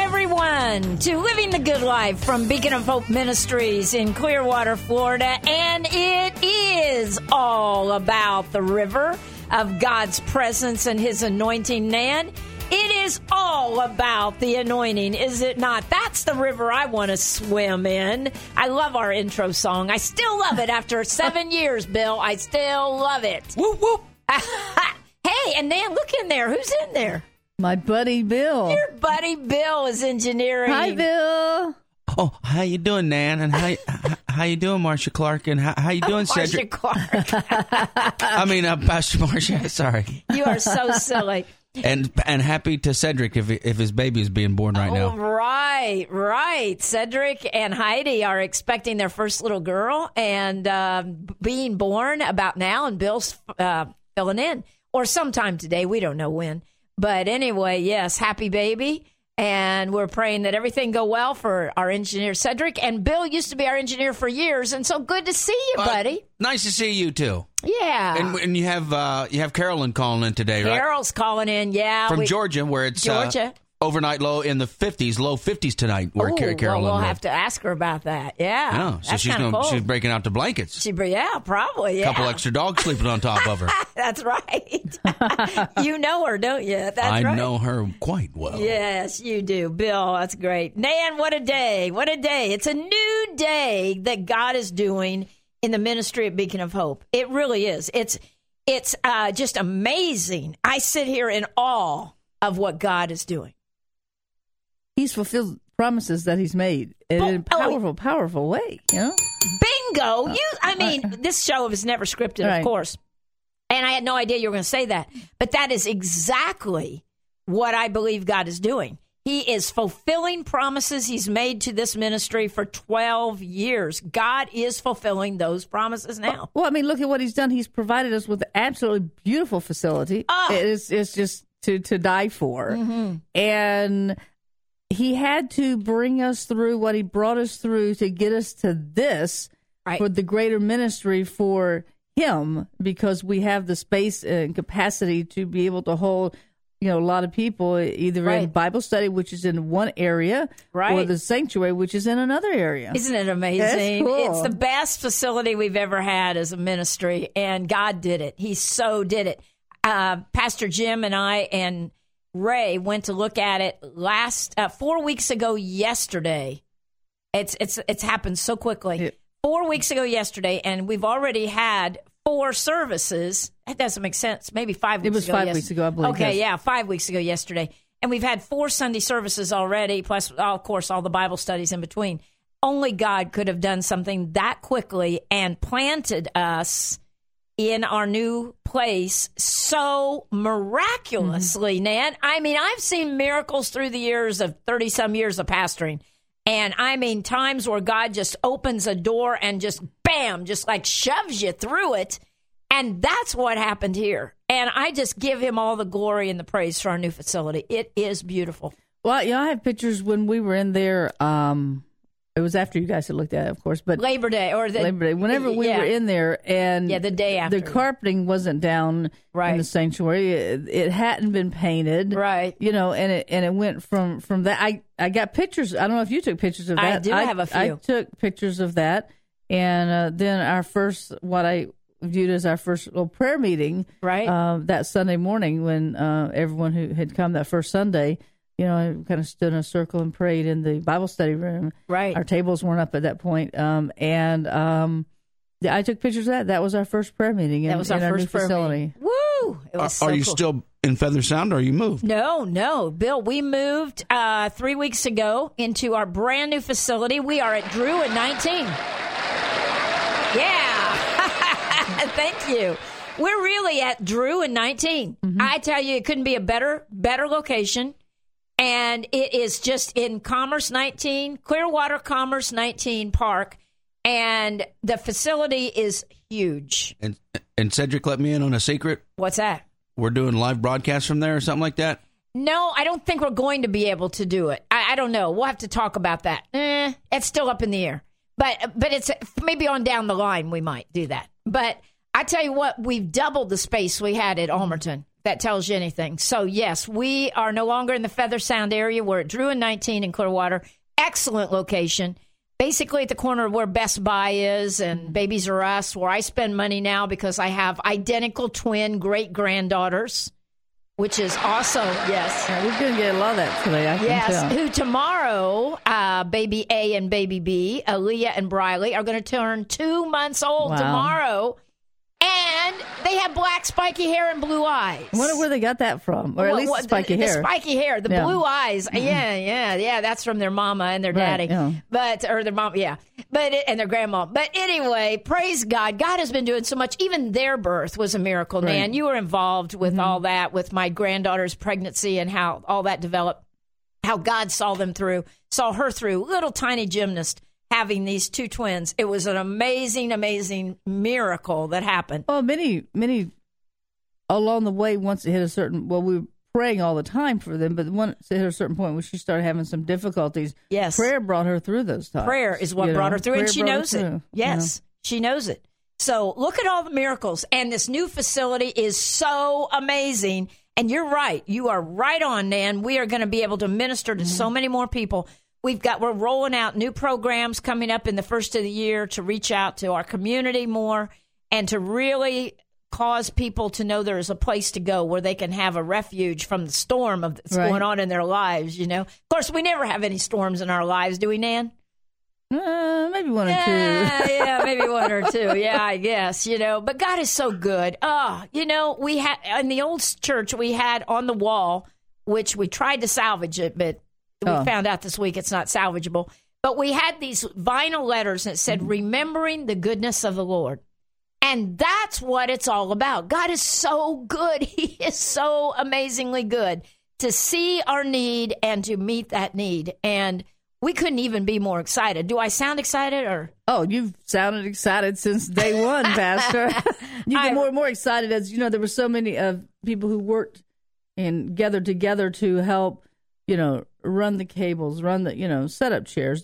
everyone, to Living the Good Life from Beacon of Hope Ministries in Clearwater, Florida. And it is all about the river of God's presence and His anointing, Nan. It is all about the anointing, is it not? That's the river I want to swim in. I love our intro song. I still love it after 7 years, Bill. I still love it. Whoop, whoop. Hey, and Nan, look in there. Who's in there? My buddy Bill. Your buddy Bill is engineering. Hi, Bill. Oh, how you doing, Nan? And how you doing, Marcia Clark? And how you doing, Cedric? Marcia Clark. I mean, Pastor Marcia. Sorry. You are so silly. And happy to Cedric if his baby is being born right now. Right. Cedric and Heidi are expecting their first little girl and being born about now, and Bill's filling in. Or sometime today. We don't know when. But anyway, yes, happy baby. And we're praying that everything go well for our engineer, Cedric. And Bill used to be our engineer for years, and so good to see you, buddy. Nice to see you, too. Yeah. And you have Carolyn calling in today, right? Carol's calling in, yeah. From Georgia, where it's overnight low in the 50s, low 50s tonight, where Carolyn we'll lived. have to ask her about that, yeah. Yeah, so she's breaking out the blankets. Probably, yeah. A couple extra dogs sleeping on top of her. That's right. You know her, don't you? That's right. I know her quite well. Yes, you do. Bill, that's great. Nan, what a day. What a day. It's a new day that God is doing in the ministry at Beacon of Hope. It really is. It's just amazing. I sit here in awe of what God is doing. He's fulfilled promises that He's made in a powerful way. You know? Bingo! This show is never scripted, right. Of course. And I had no idea you were going to say that. But that is exactly what I believe God is doing. He is fulfilling promises He's made to this ministry for 12 years. God is fulfilling those promises now. Well, look at what He's done. He's provided us with an absolutely beautiful facility. It's just to die for. Mm-hmm. And He had to bring us through what He brought us through to get us to this for the greater ministry for Him, because we have the space and capacity to be able to hold, a lot of people either in Bible study, which is in one area, or the sanctuary, which is in another area. Isn't it amazing? That's cool. It's the best facility we've ever had as a ministry, and God did it. He so did it. Pastor Jim and I and Ray went to look at it 4 weeks ago yesterday. It's happened so quickly. Yeah. 4 weeks ago yesterday, and we've already had 4 services. That doesn't make sense. Maybe 5 weeks ago. It was 5 weeks ago, I believe. Okay, yes. yeah, 5 weeks ago yesterday. And we've had 4 Sunday services already, plus, of course, all the Bible studies in between. Only God could have done something that quickly and planted us in our new place so miraculously, Nan. I've seen miracles through the years of 30-some years of pastoring. And times where God just opens a door and just, bam, just like shoves you through it. And that's what happened here. And I just give Him all the glory and the praise for our new facility. It is beautiful. Well, I have pictures when we were in there. It was after you guys had looked at it, of course, but Labor Day. Whenever we were in there, and the day after, the carpeting wasn't down in the sanctuary. It hadn't been painted, right? And it went from that. I got pictures. I don't know if you took pictures of that. I do have a few. I took pictures of that, and then our first, what I viewed as our first little prayer meeting, that Sunday morning when everyone who had come that first Sunday. I kind of stood in a circle and prayed in the Bible study room. Right. Our tables weren't up at that point. I took pictures of that. That was our first prayer meeting in our new facility. Woo! It was Are you still in Feather Sound, or you moved? No. Bill, we moved 3 weeks ago into our brand new facility. We are at Drew at 19. Yeah. Thank you. We're really at Drew and 19. Mm-hmm. I tell you, it couldn't be a better location. And it is just in Commerce 19, Clearwater Commerce 19 Park. And the facility is huge. And Cedric let me in on a secret. What's that? We're doing live broadcasts from there or something like that? No, I don't think we're going to be able to do it. I don't know. We'll have to talk about that. It's still up in the air. But it's maybe on down the line we might do that. But I tell you what, we've doubled the space we had at Almerton that tells you anything. So, yes, we are no longer in the Feather Sound area. We're at Drew and 19 in Clearwater. Excellent location. Basically at the corner of where Best Buy is and Babies R Us, where I spend money now because I have identical twin great-granddaughters, which is also, yes. Yeah, we're going to get a lot of that today, I can tell. Who tomorrow, baby A and baby B, Aaliyah and Briley, are going to turn 2 months old tomorrow. And they have black spiky hair and blue eyes. I wonder where they got that from, or at least the spiky hair. The spiky hair, the blue eyes. Yeah. That's from their mama and their daddy, or their mom, and their grandma. But anyway, praise God. God has been doing so much. Even their birth was a miracle, Nan. You were involved with all that, with my granddaughter's pregnancy and how all that developed. How God saw her through, little tiny gymnast. Having these two twins, it was an amazing, amazing miracle that happened. Oh, many along the way, once it hit a certain, we were praying all the time for them, but once it hit a certain point where she started having some difficulties, prayer brought her through those times. Prayer is what brought her through, and she knows it. Yes, she knows it. So look at all the miracles, and this new facility is so amazing. And you're right. You are right on, Nan. We are going to be able to minister to so many more people. We're rolling out new programs coming up in the first of the year to reach out to our community more and to really cause people to know there is a place to go where they can have a refuge from the storm that's going on in their lives, Of course, we never have any storms in our lives, do we, Nan? Maybe one or two. Yeah, maybe one or two. Yeah, I guess, But God is so good. We had in the old church, we had on the wall, which we tried to salvage it, but we found out this week it's not salvageable. But we had these vinyl letters that said, remembering the goodness of the Lord. And that's what it's all about. God is so good. He is so amazingly good to see our need and to meet that need. And we couldn't even be more excited. Do I sound excited? Oh, you've sounded excited since day one, Pastor. You get more and more excited as, there were so many people who worked and gathered together to help, run the cables, set up chairs,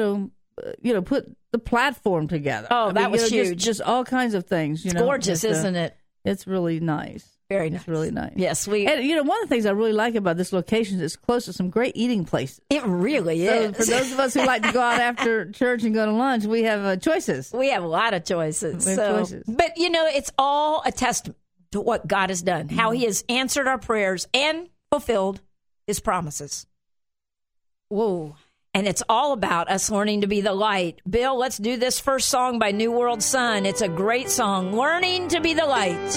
put the platform together. Oh, that was huge. Just all kinds of things. It's gorgeous, isn't it? It's really nice. Very nice. It's really nice. Yes, and one of the things I really like about this location is it's close to some great eating places. It really is. For those of us who like to go out after church and go to lunch, we have choices. We have a lot of choices. But it's all a testament to what God has done, how He has answered our prayers and fulfilled His promises. Whoa. And it's all about us learning to be the light. Bill, let's do this first song by New World Sun. It's a great song, Learning to be the Light.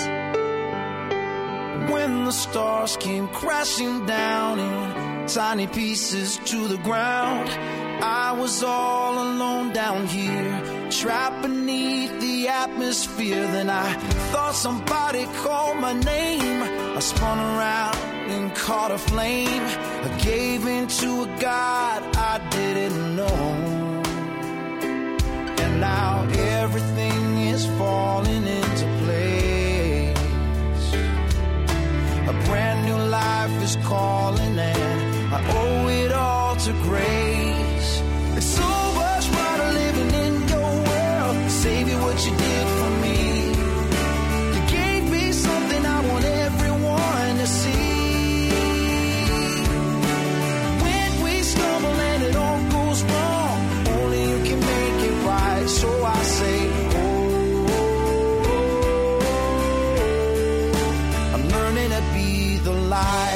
When the stars came crashing down in tiny pieces to the ground, I was all alone down here, trapped beneath the atmosphere. Then I thought somebody called my name. I spun around and caught a flame. I gave in to a God I didn't know. And now everything is falling into place. A brand new life is calling and I owe it all to grace. It's so much brighter living in your world. Savior, what you did for me. You gave me something I want everyone to see. When we stumble and it all goes wrong, only you can make it right. So I say, I'm learning to be the light.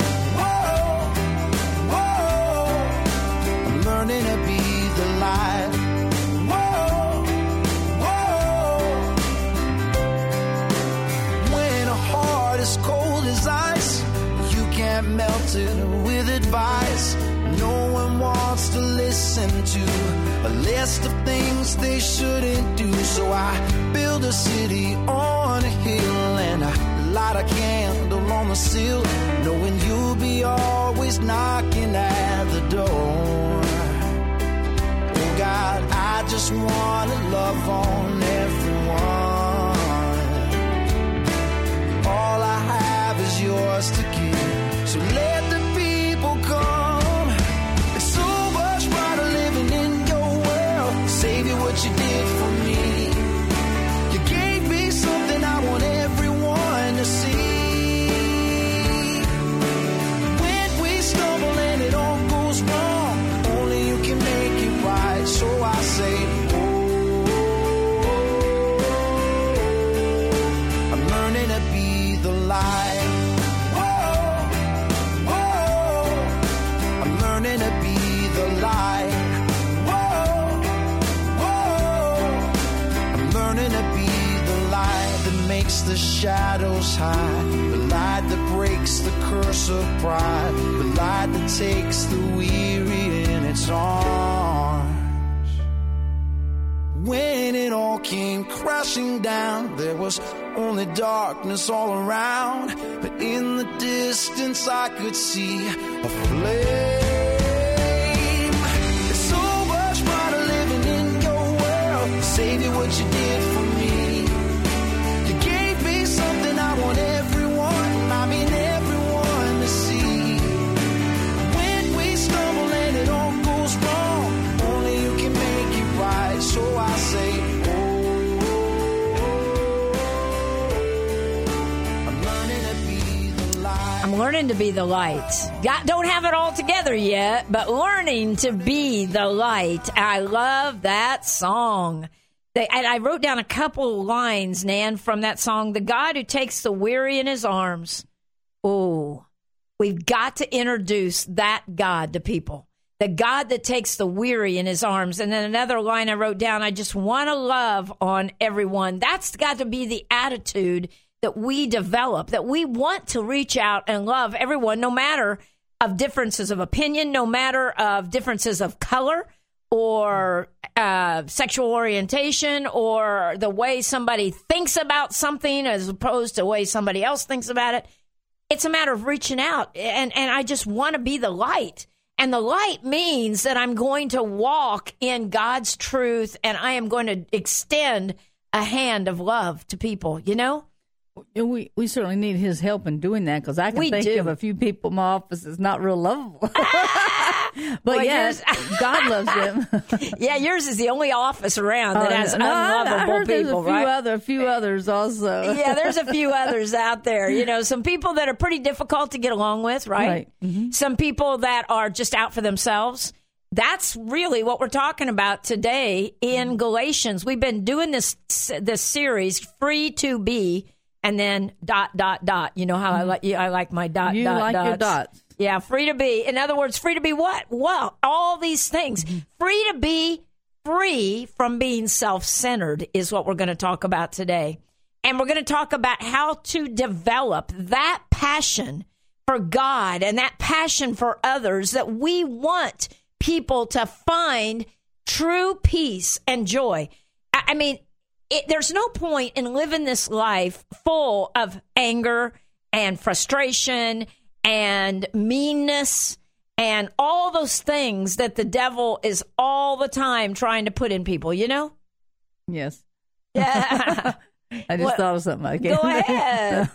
Learning to be the light. Whoa, whoa. When a heart is cold as ice, you can't melt it with advice. No one wants to listen to a list of things they shouldn't do. So I build a city on a hill and I light a candle on the sill, knowing you'll be always knocking at the door. God, I just want to love on everyone. All I have is yours to give, so let the people come. It's so much brighter living in your world. Savior, what you did for me. You gave me something I want everyone to see. learning to be the light. I'm learning to be the light that makes the shadows hide, the light that breaks the curse of pride, the light that takes the weary in its arms. When it all came crashing down, there was only darkness all around, but in the distance I could see a flame. It's so much brighter living in your world. Savior, what you did for me. You gave me something I want everyone, I mean everyone to see. When we stumble and it all goes wrong, only you can make it right. So I say, I'm learning to be the light. Don't have it all together yet, but learning to be the light. I love that song. And I wrote down a couple lines, Nan, from that song. The God who takes the weary in his arms. Oh, we've got to introduce that God to people. The God that takes the weary in his arms. And then another line I wrote down, I just want to love on everyone. That's got to be the attitude that we develop, that we want to reach out and love everyone, no matter of differences of opinion, no matter of differences of color or sexual orientation or the way somebody thinks about something as opposed to the way somebody else thinks about it. It's a matter of reaching out, and I just want to be the light. And the light means that I'm going to walk in God's truth, and I am going to extend a hand of love to people, you know? We certainly need his help in doing that, because I can think of a few people in my office that's not real lovable. But yes, God loves them. Yeah, yours is the only office around that has unlovable people, right? There's a few others also. Yeah, there's a few others out there. You know, some people that are pretty difficult to get along with, right? Mm-hmm. Some people that are just out for themselves. That's really what we're talking about today in Galatians. We've been doing this series, Free to Be. And then ... You know how I like my ... You like your dots. Yeah, free to be. In other words, free to be what? Well, all these things. Mm-hmm. Free to be free from being self-centered is what we're going to talk about today. And we're going to talk about how to develop that passion for God and that passion for others, that we want people to find true peace and joy. I mean, there's no point in living this life full of anger and frustration and meanness and all those things that the devil is all the time trying to put in people, you know? Yes. Yeah. I just thought of something. I can't. Go ahead.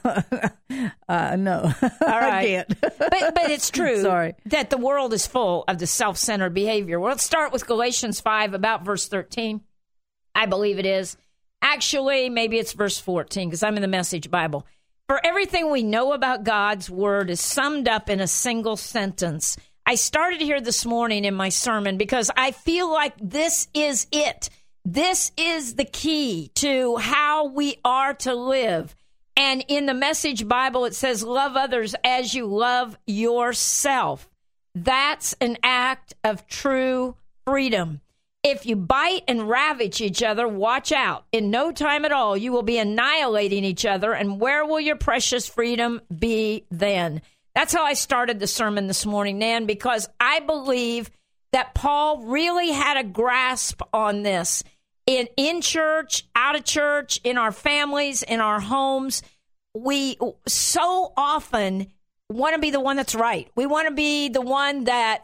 No. All right. I can't. But it's true. Sorry. That the world is full of the self-centered behavior. Well, let's start with Galatians 5, about verse 13. I believe it is. Actually, maybe it's verse 14, because I'm in the Message Bible. For everything we know about God's word is summed up in a single sentence. I started here this morning in my sermon because I feel like this is it. This is the key to how we are to live. And in the Message Bible, it says, love others as you love yourself. That's an act of true freedom. If you bite and ravage each other, watch out. In no time at all, you will be annihilating each other. And where will your precious freedom be then? That's how I started the sermon this morning, Nan, because I believe that Paul really had a grasp on this. In church, out of church, in our families, in our homes, we so often want to be the one that's right. We want to be the one that,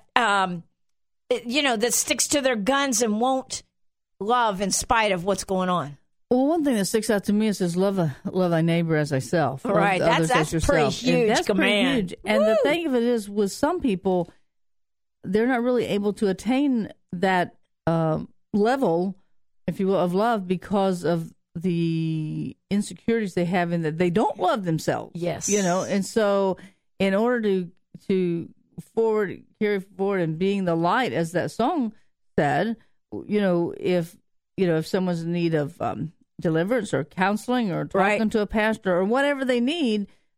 that sticks to their guns and won't love in spite of what's going on. Well, one thing that sticks out to me is this love thy neighbor as thyself. Right, that's pretty huge that's command. Pretty huge. And the thing of it is, with some people, they're not really able to attain that level, if you will, of love because of the insecurities they have in that they don't love themselves. Yes. And so in order to carry forward and being the light, as that song said, if someone's in need of deliverance or counseling or talking to a pastor or whatever they need,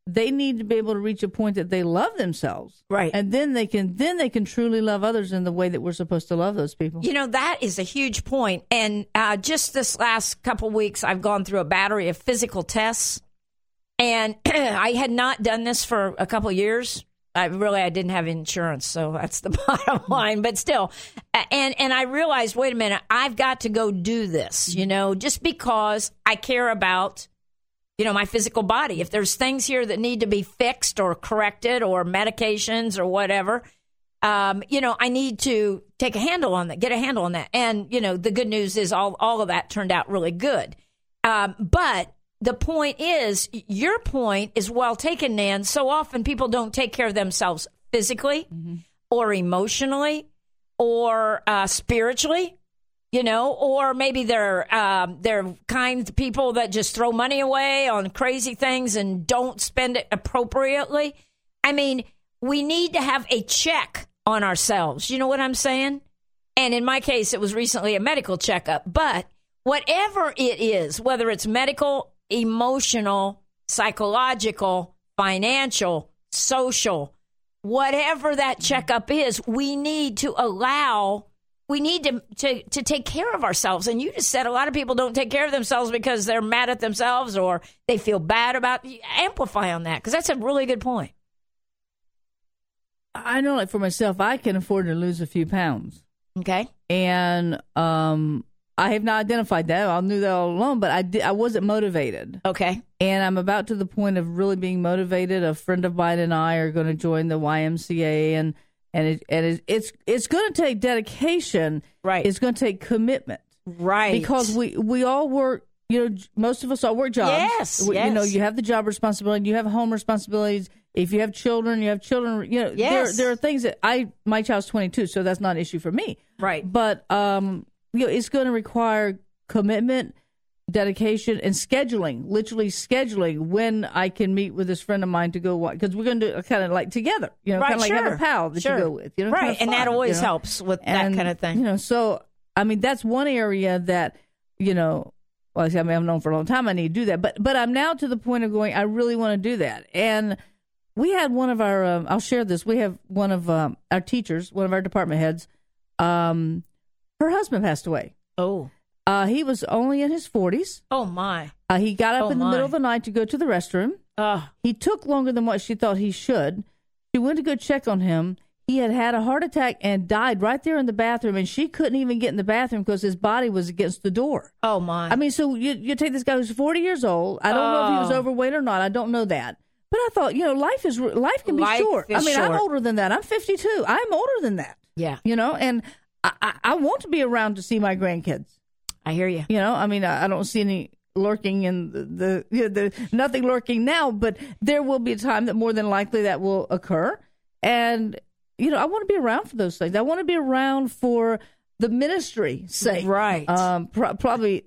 they need to be able to reach a point that they love themselves. Right. And then they can truly love others in the way that we're supposed to love those people. You know, that is a huge point. And just this last couple weeks, I've gone through a battery of physical tests. And I had not done this for a couple of years. I didn't have insurance, so that's the bottom line. But still, and I realized, wait a minute, I've got to go do this, just because I care about, my physical body. If there's things here that need to be fixed or corrected or medications or whatever, I need to get a handle on that. And, the good news is all of that turned out really good. But the point is, your point is well taken, Nan. So often people don't take care of themselves physically or emotionally or spiritually, or maybe they're kind people that just throw money away on crazy things and don't spend it appropriately. I mean, we need to have a check on ourselves. You know what I'm saying? And in my case, it was recently a medical checkup. But whatever it is, whether it's medical, emotional, psychological, financial, social, whatever that checkup is, we need to take care of ourselves. And you just said a lot of people don't take care of themselves because they're mad at themselves or they feel bad about it. Amplify on that, because that's a really good point. I know, like for myself, I can afford to lose a few pounds. Okay. And I have not identified that. I knew that all along, but I wasn't motivated. Okay. And I'm about to the point of really being motivated. A friend of mine and I are going to join the YMCA, and it's going to take dedication. Right. It's going to take commitment. Right. Because we all work. Most of us all work jobs. Yes. Yes. You have the job responsibility. You have home responsibilities. If you have children, you have children. Yes. There are things that my child's 22, so that's not an issue for me. Right. But it's going to require commitment, dedication, and scheduling. Literally scheduling when I can meet with this friend of mine to go because we're going to do kind of like together. Kind of like have a pal that you go with. Right, kind of fun, and that always helps with that kind of thing. So I mean that's one area that Well, I've known for a long time I need to do that, but I'm now to the point of going, I really want to do that. And we had one of our, I'll share this. We have one of our teachers, one of our department heads. Her husband passed away. Oh. He was only in his 40s. Oh, my. He got up in the middle of the night to go to the restroom. He took longer than what she thought he should. She went to go check on him. He had a heart attack and died right there in the bathroom, and she couldn't even get in the bathroom because his body was against the door. Oh, my. I mean, so you take this guy who's 40 years old. I don't know if he was overweight or not. I don't know that. But I thought, life can be short. I mean, I'm older than that. I'm 52. I'm older than that. Yeah. And I want to be around to see my grandkids. I hear you. I mean, I don't see any lurking in the nothing lurking now, but there will be a time that more than likely that will occur. And, I want to be around for those things. I want to be around for the ministry's sake. Right. Probably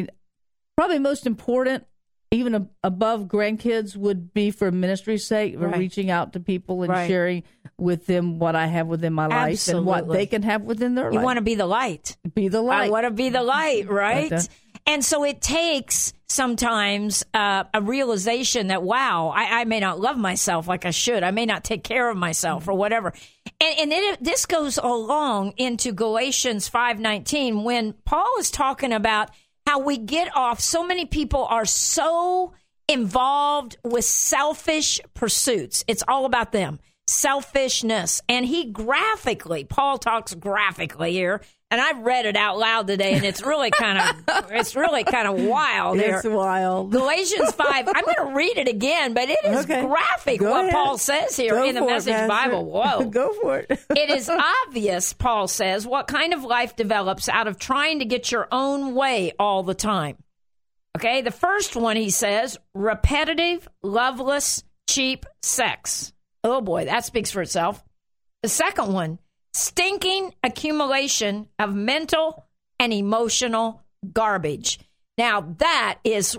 most important, even above grandkids, would be for ministry's sake, for reaching out to people and sharing with them what I have within my life and what they can have within their life. You want to be the light. Be the light. I want to be the light, right? And so it takes sometimes a realization that, wow, I may not love myself like I should. I may not take care of myself or whatever. And this goes along into Galatians 5:19 when Paul is talking about how we get off. So many people are so involved with selfish pursuits. It's all about them. Selfishness. And Paul talks graphically here, and I've read it out loud today, and it's really kind of wild here. It's wild. Galatians 5, I'm going to read it again, but it is graphic what Paul says here in the Message Bible. Whoa. Go for it. It is obvious, Paul says, what kind of life develops out of trying to get your own way all the time. Okay, the first one, he says, repetitive, loveless, cheap sex. Oh, boy, that speaks for itself. The second one, stinking accumulation of mental and emotional garbage. Now, that is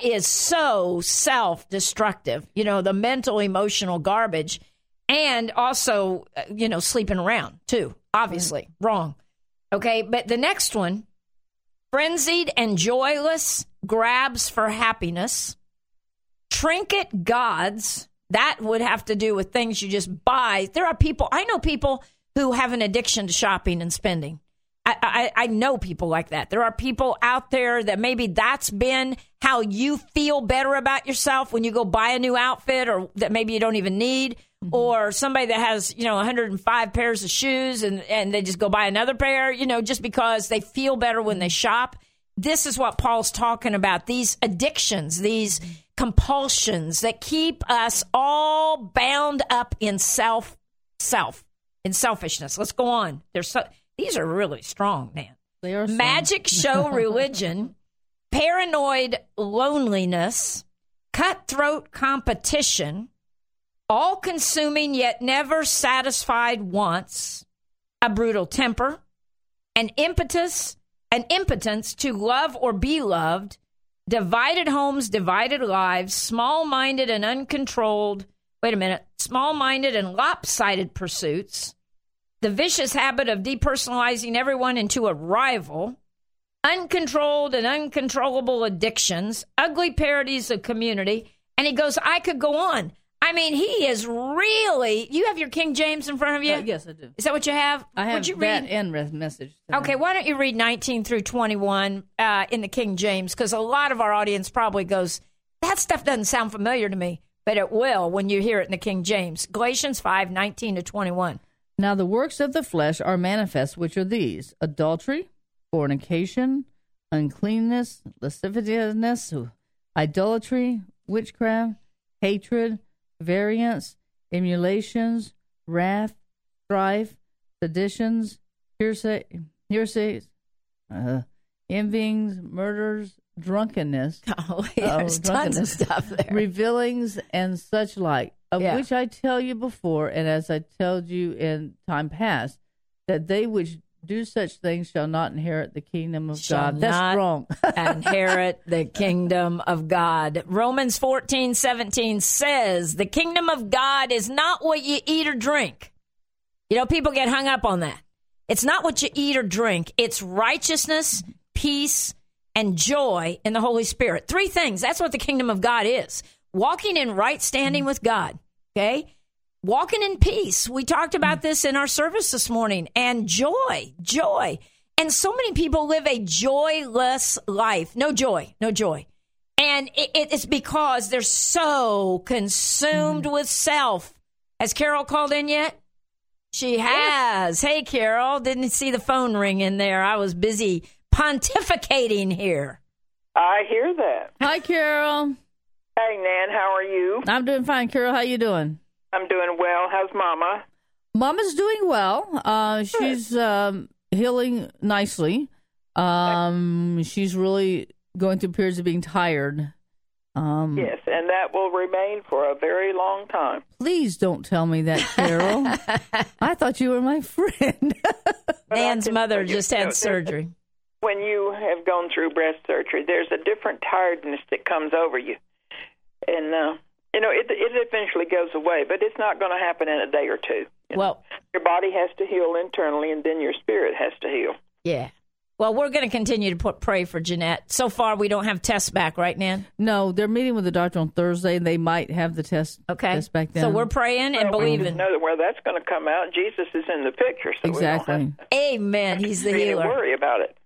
so self-destructive, the mental, emotional garbage, and also, sleeping around, too, obviously. Wrong. Okay, but the next one, frenzied and joyless grabs for happiness, trinket gods, that would have to do with things you just buy. I know people who have an addiction to shopping and spending. I know people like that. There are people out there that maybe that's been how you feel better about yourself when you go buy a new outfit, or that maybe you don't even need, or somebody that has, 105 pairs of shoes and they just go buy another pair, just because they feel better when they shop. This is what Paul's talking about. These addictions, these compulsions that keep us all bound up in in selfishness. Let's go on. These are really strong, man. They are strong. Magic show religion, paranoid loneliness, cutthroat competition, all-consuming yet never satisfied wants, a brutal temper, an impotence to love or be loved, divided homes, divided lives, small-minded and lopsided pursuits, the vicious habit of depersonalizing everyone into a rival, uncontrolled and uncontrollable addictions, ugly parodies of community, and he goes, I could go on. I mean, he is really... You have your King James in front of you? Yes, I do. Is that what you have? I have Would you that read? and message. Okay, why don't you read 19 through 21 in the King James? Because a lot of our audience probably goes, that stuff doesn't sound familiar to me, but it will when you hear it in the King James. Galatians 5, 19 to 21. Now the works of the flesh are manifest, which are these: adultery, fornication, uncleanness, lasciviousness, idolatry, witchcraft, hatred, variance, emulations, wrath, strife, seditions, heresies, envyings, murders, drunkenness. There's tons of stuff there. Revealings and such like, of which I tell you before, and as I told you in time past, that they which do such things shall not inherit the kingdom of God. That's wrong. Inherit the kingdom of God. Romans 14:17 says, the kingdom of God is not what you eat or drink. People get hung up on that. It's not what you eat or drink. It's righteousness, peace, and joy in the Holy Spirit. 3 things. That's what the kingdom of God is. Walking in right standing with God, okay? Walking in peace. We talked about this in our service this morning. And joy. And so many people live a joyless life. No joy. And it's because they're so consumed with self. Has Carol called in yet? She has. Hey, Carol. Didn't see the phone ring in there. I was busy pontificating here. I hear that. Hi, Carol. Hey, Nan, how are you? I'm doing fine. Carol, how you doing? I'm doing well. How's Mama? Mama's doing well. She's healing nicely. She's really going through periods of being tired. Yes, and that will remain for a very long time. Please don't tell me that, Carol. I thought you were my friend. Nan's mother just had surgery. When you have gone through breast surgery, there's a different tiredness that comes over you. And, it eventually goes away, but it's not going to happen in a day or two. Well, your body has to heal internally, and then your spirit has to heal. Yeah. Well, we're going to continue to pray for Jeanette. So far, we don't have tests back, right, Nan? No, they're meeting with the doctor on Thursday, and they might have the test back then. So we're praying and believing. We know where that's going to come out. Jesus is in the picture. So exactly. Amen. He's the healer. Don't worry about it.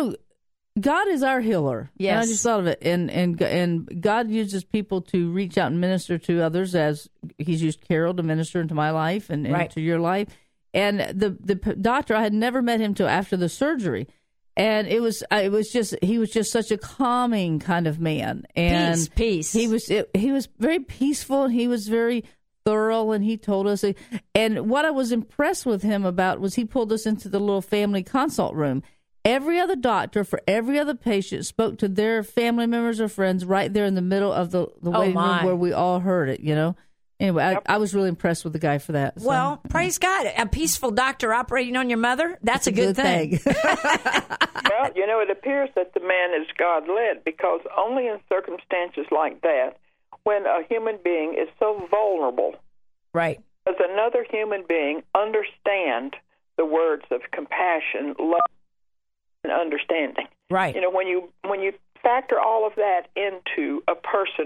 God is our healer. Yes. And I just thought of it. And God uses people to reach out and minister to others, as he's used Carol to minister into my life and to your life. And the doctor, I had never met him till after the surgery. And he was just such a calming kind of man. And peace. He was very peaceful, and he was very thorough, and he told us. And what I was impressed with him about was he pulled us into the little family consult room. Every other doctor for every other patient spoke to their family members or friends right there in the middle of the waiting room where we all heard it, Anyway, I was really impressed with the guy for that. So. Well, praise God. A peaceful doctor operating on your mother, that's a good thing. Well, it appears that the man is God-led, because only in circumstances like that, when a human being is so vulnerable, right, does another human being understand the words of compassion, love, and understanding. Right. When you factor all of that into a person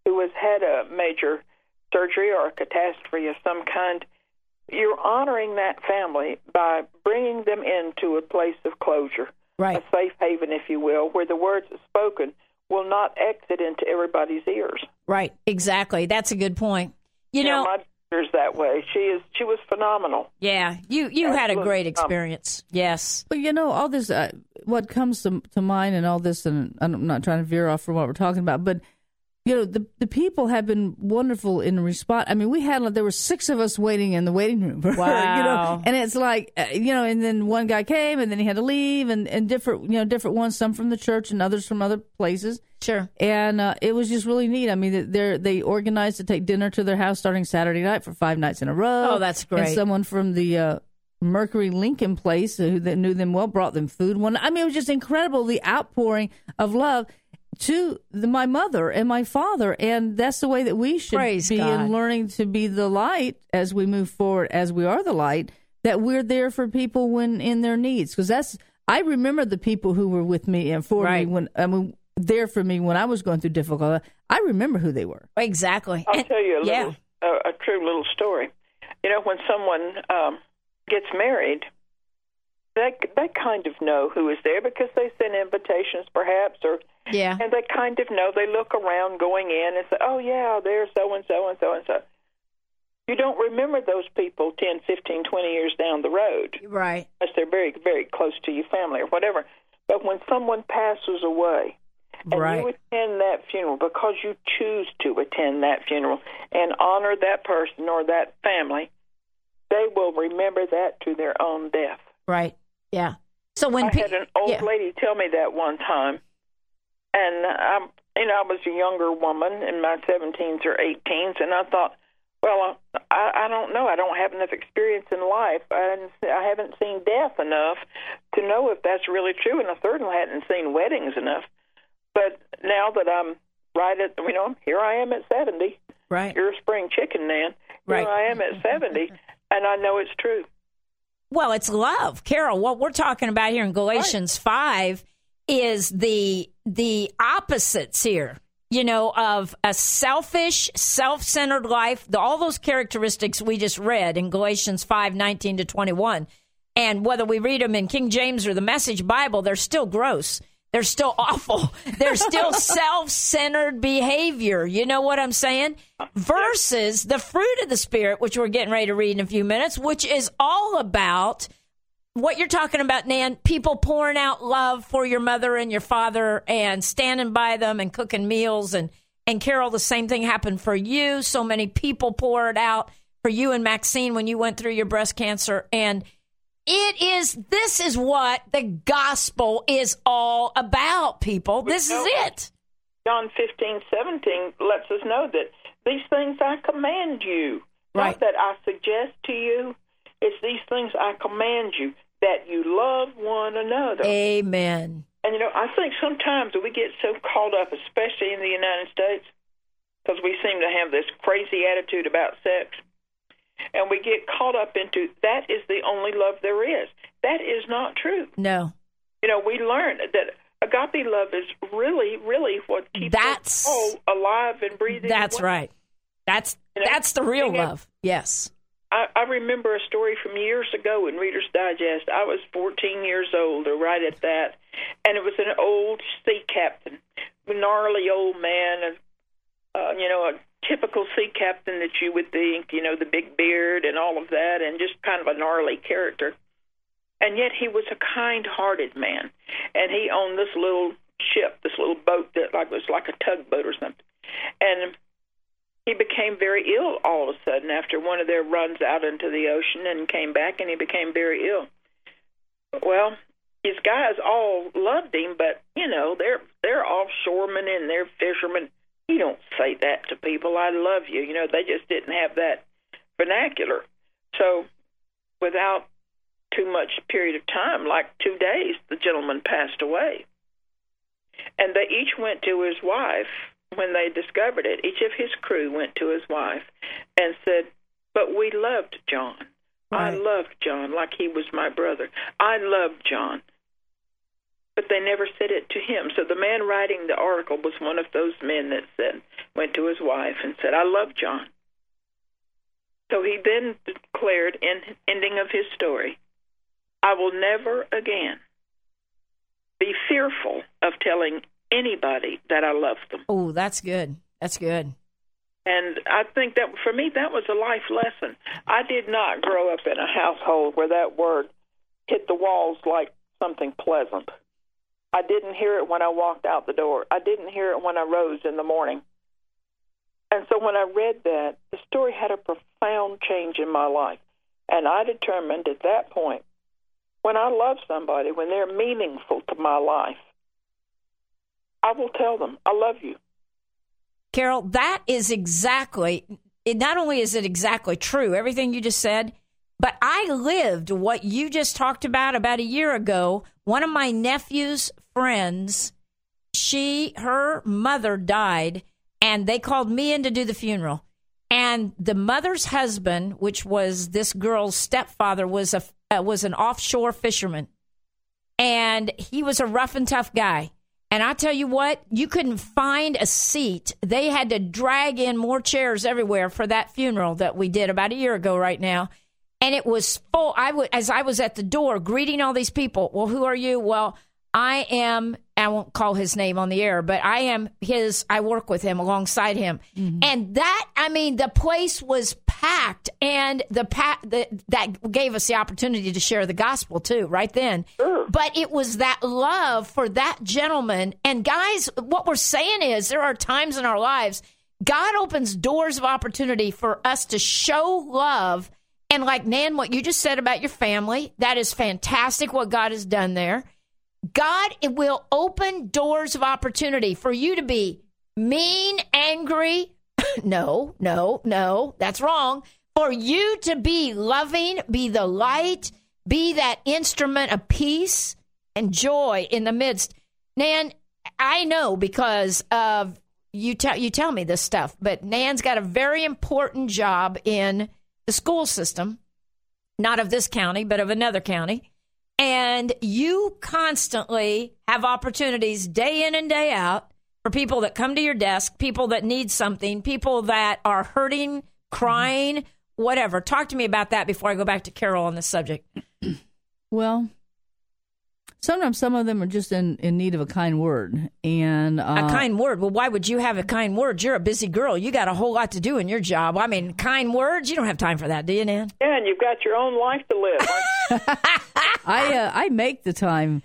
who has had a major surgery or a catastrophe of some kind, you're honoring that family by bringing them into a place of closure, right, a safe haven, if you will, where the words spoken will not exit into everybody's ears. Right, exactly. That's a good point. You know, my daughter's that way. She was phenomenal. Yeah, you had a great experience. Yes. But, all this, what comes to mind and all this, and I'm not trying to veer off from what we're talking about, but, the people have been wonderful in response. I mean, there were 6 of us waiting in the waiting room. Wow. And it's like, and then one guy came and then he had to leave and different ones, some from the church and others from other places. Sure. And it was just really neat. I mean, they organized to take dinner to their house starting Saturday night for 5 nights in a row. Oh, that's great. And someone from the Mercury Lincoln place that knew them well brought them food. It was just incredible, the outpouring of love to my mother and my father, and that's the way that we should be in learning to be the light as we move forward, as we are the light, that we're there for people when in their needs. Because I remember the people who were with me and for me there for me when I was going through difficulty. I remember who they were. Exactly. I'll tell you a true little story. When someone gets married, they kind of know who is there because they send invitations, perhaps, and they kind of know. They look around going in and say, oh, yeah, there's so-and-so and so-and-so. You don't remember those people 10, 15, 20 years down the road. Right. Unless they're very, very close to your family or whatever. But when someone passes away and you attend that funeral because you choose to attend that funeral and honor that person or that family, they will remember that to their own death. Right. Yeah. So when I had an old lady tell me that one time, and I was a younger woman in my 17s or 18s, and I thought, well, I don't know. I don't have enough experience in life. I haven't seen death enough to know if that's really true, and I certainly hadn't seen weddings enough. But now that I'm right at, here I am at 70. Right. You're a spring chicken, Nan. Here I am at 70, and I know it's true. Well, it's love. Carol, what we're talking about here in Galatians 5 is the opposites here, of a selfish, self-centered life, all those characteristics we just read in Galatians 5:19 to 21. And whether we read them in King James or the Message Bible, they're still gross. They're still awful. They're still self-centered behavior. You know what I'm saying? Versus the fruit of the Spirit, which we're getting ready to read in a few minutes, which is all about what you're talking about, Nan, people pouring out love for your mother and your father and standing by them and cooking meals. And Carol, the same thing happened for you. So many people poured out for you and Maxine when you went through your breast cancer. And this is what the gospel is all about, people. This is it. John 15:17 lets us know that these things I command you. Right. Not that I suggest to you. It's these things I command you, that you love one another. Amen. And, I think sometimes we get so caught up, especially in the United States, because we seem to have this crazy attitude about sex. And we get caught up into that is the only love there is. That is not true. No. We learn that agape love is really, really what keeps us all alive and breathing. That's right. That's the real love. Yes. I remember a story from years ago in Reader's Digest. I was 14 years old, or right at that, and it was an old sea captain, a gnarly old man, a typical sea captain that you would think, the big beard and all of that, and just kind of a gnarly character. And yet he was a kind-hearted man, and he owned this little ship, this little boat that was like a tugboat or something. And he became very ill all of a sudden after one of their runs out into the ocean, and came back, and he became very ill. Well, his guys all loved him, but, they're offshoremen and they're fishermen. You don't say that to people, I love you. They just didn't have that vernacular. So without too much period of time, like 2 days, the gentleman passed away. And they each went to his wife. When they discovered it, each of his crew went to his wife and said, but we loved John. Right. I loved John like he was my brother. I loved John. But but they never said it to him. So the man writing the article was one of those men that went to his wife and said, I love John. So he then declared in ending of his story, I will never again be fearful of telling anybody that I love them. Oh, that's good. That's good. And I think that for me, that was a life lesson. I did not grow up in a household where that word hit the walls like something pleasant. I didn't hear it when I walked out the door. I didn't hear it when I rose in the morning. And so when I read that, the story had a profound change in my life. And I determined at that point, when I love somebody, when they're meaningful to my life, I will tell them, I love you. Carol, that is exactly, not only is it exactly true, everything you just said, but I lived what you just talked about a year ago. One of my nephew's friends, her mother died, and they called me in to do the funeral. And the mother's husband, which was this girl's stepfather, was an offshore fisherman. And he was a rough and tough guy. And I tell you what, you couldn't find a seat. They had to drag in more chairs everywhere for that funeral that we did about a year ago right now. And it was full. As I was at the door greeting all these people, well, who are you? Well, I won't call his name on the air, but I work with him, alongside him. Mm-hmm. And the place was packed, and that gave us the opportunity to share the gospel too, right then. Sure. But it was that love for that gentleman. And guys, what we're saying is there are times in our lives, God opens doors of opportunity for us to show love. And like, Nan, what you just said about your family, that is fantastic what God has done there. God will open doors of opportunity for you to be mean, angry. No, that's wrong. For you to be loving, be the light, be that instrument of peace and joy in the midst. Nan, I know because of you tell me this stuff, but Nan's got a very important job in the school system, not of this county, but of another county. And you constantly have opportunities day in and day out for people that come to your desk, people that need something, people that are hurting, crying, whatever. Talk to me about that before I go back to Carol on this subject. Well, sometimes some of them are just in need of a kind word. And a kind word? Well, why would you have a kind word? You're a busy girl. You got a whole lot to do in your job. I mean, kind words? You don't have time for that, do you, Nan? Yeah, and you've got your own life to live. I make the time.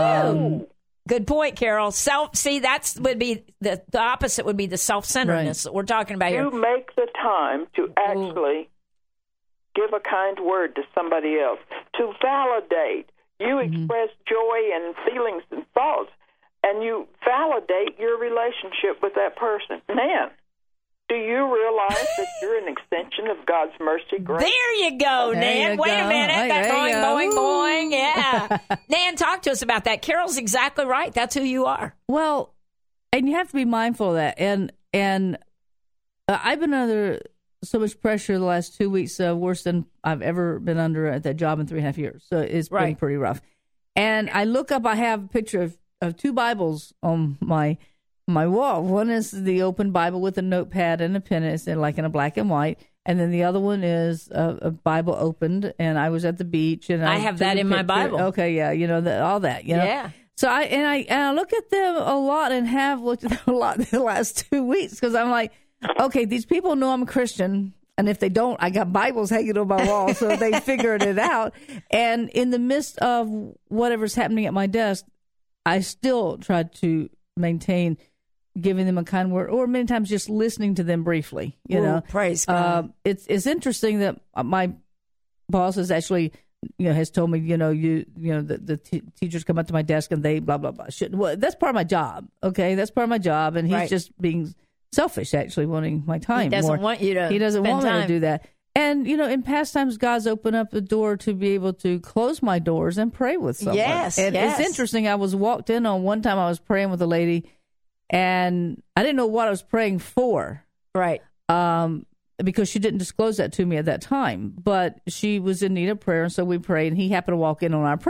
Good point, Carol. That would be the opposite would be the self-centeredness that we're talking about here. You make the time to actually give a kind word to somebody else, to validate. You express joy and feelings and thoughts, and you validate your relationship with that person. Man, do you realize that you're an extension of God's mercy grace? There you go, Nan. Wait a minute. That's boing. Yeah. Nan, talk to us about that. Carol's exactly right. That's who you are. Well, and you have to be mindful of that. And I've been under so much pressure the last 2 weeks, worse than I've ever been under at that job in 3.5 years. So it's been pretty rough. And I look up, I have a picture of two Bibles on my wall. One is the open Bible with a notepad and a pen. It's like in a black and white. And then the other one is a Bible opened, and I was at the beach. And I have that in my Bible. Okay, yeah, all that. Yeah. So I look at them a lot and have looked at them a lot in the last 2 weeks because I'm like, okay, these people know I'm a Christian, and if they don't, I got Bibles hanging on my wall, so they figured it out. And in the midst of whatever's happening at my desk, I still try to maintain giving them a kind word, or many times just listening to them briefly. You know, praise God. It's interesting that my boss has actually, has told me, the teachers come up to my desk and they blah blah blah. Well, that's part of my job. Okay, that's part of my job, and he's just being selfish, actually, wanting my time. He doesn't want you to. He doesn't want me to do that. And in past times, God's opened up the door to be able to close my doors and pray with someone. Yes, and it's interesting. I was walked in on one time. I was praying with a lady, and I didn't know what I was praying for. Right. Because she didn't disclose that to me at that time. But she was in need of prayer, and so we prayed, and he happened to walk in on our prayer.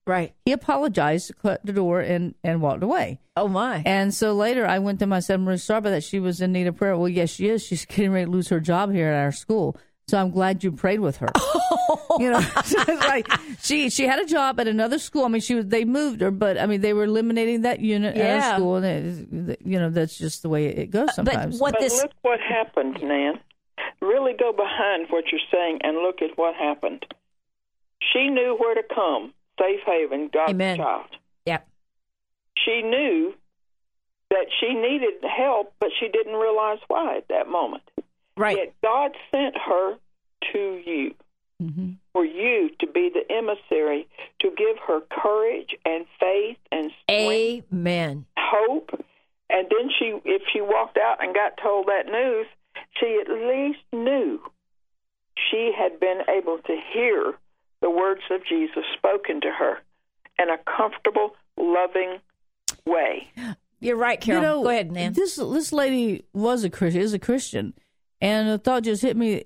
Right. He apologized, cut the door, and walked away. Oh, my. And so later I went to my said, Maria, sorry about that. She was in need of prayer. Well, yes, she is. She's getting ready to lose her job here at our school. So I'm glad you prayed with her. You know, like she had a job at another school. I mean, they moved her, but I mean, they were eliminating that unit at our school, and that's just the way it goes sometimes. But look what happened, Nan. Really go behind what you're saying and look at what happened. She knew where to come, safe haven, God's Amen. child. Yeah. She knew that she needed help, but she didn't realize why at that moment. Right. Yet God sent her to you, for you to be the emissary, to give her courage and faith and strength, Amen. hope. And then if she walked out and got told that news, she at least knew she had been able to hear the words of Jesus spoken to her in a comfortable, loving way. You're right, Carol. Go ahead, Nan. This lady is a Christian, and the thought just hit me,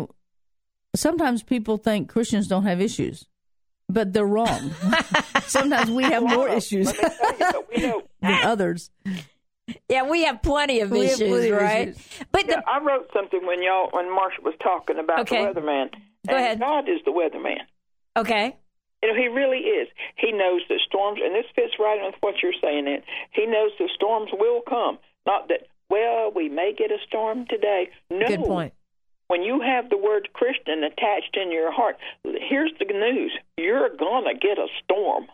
sometimes people think Christians don't have issues, but they're wrong. Sometimes we have more issues than others. Yeah, we have plenty of issues, right? But I wrote something when Marsha was talking about the weatherman. Go ahead. God is the weatherman. Okay. He really is. He knows the storms, and this fits right with what you're saying. He knows the storms will come. Not that, we may get a storm today. No. Good point. When you have the word Christian attached in your heart, here's the news. You're going to get a storm.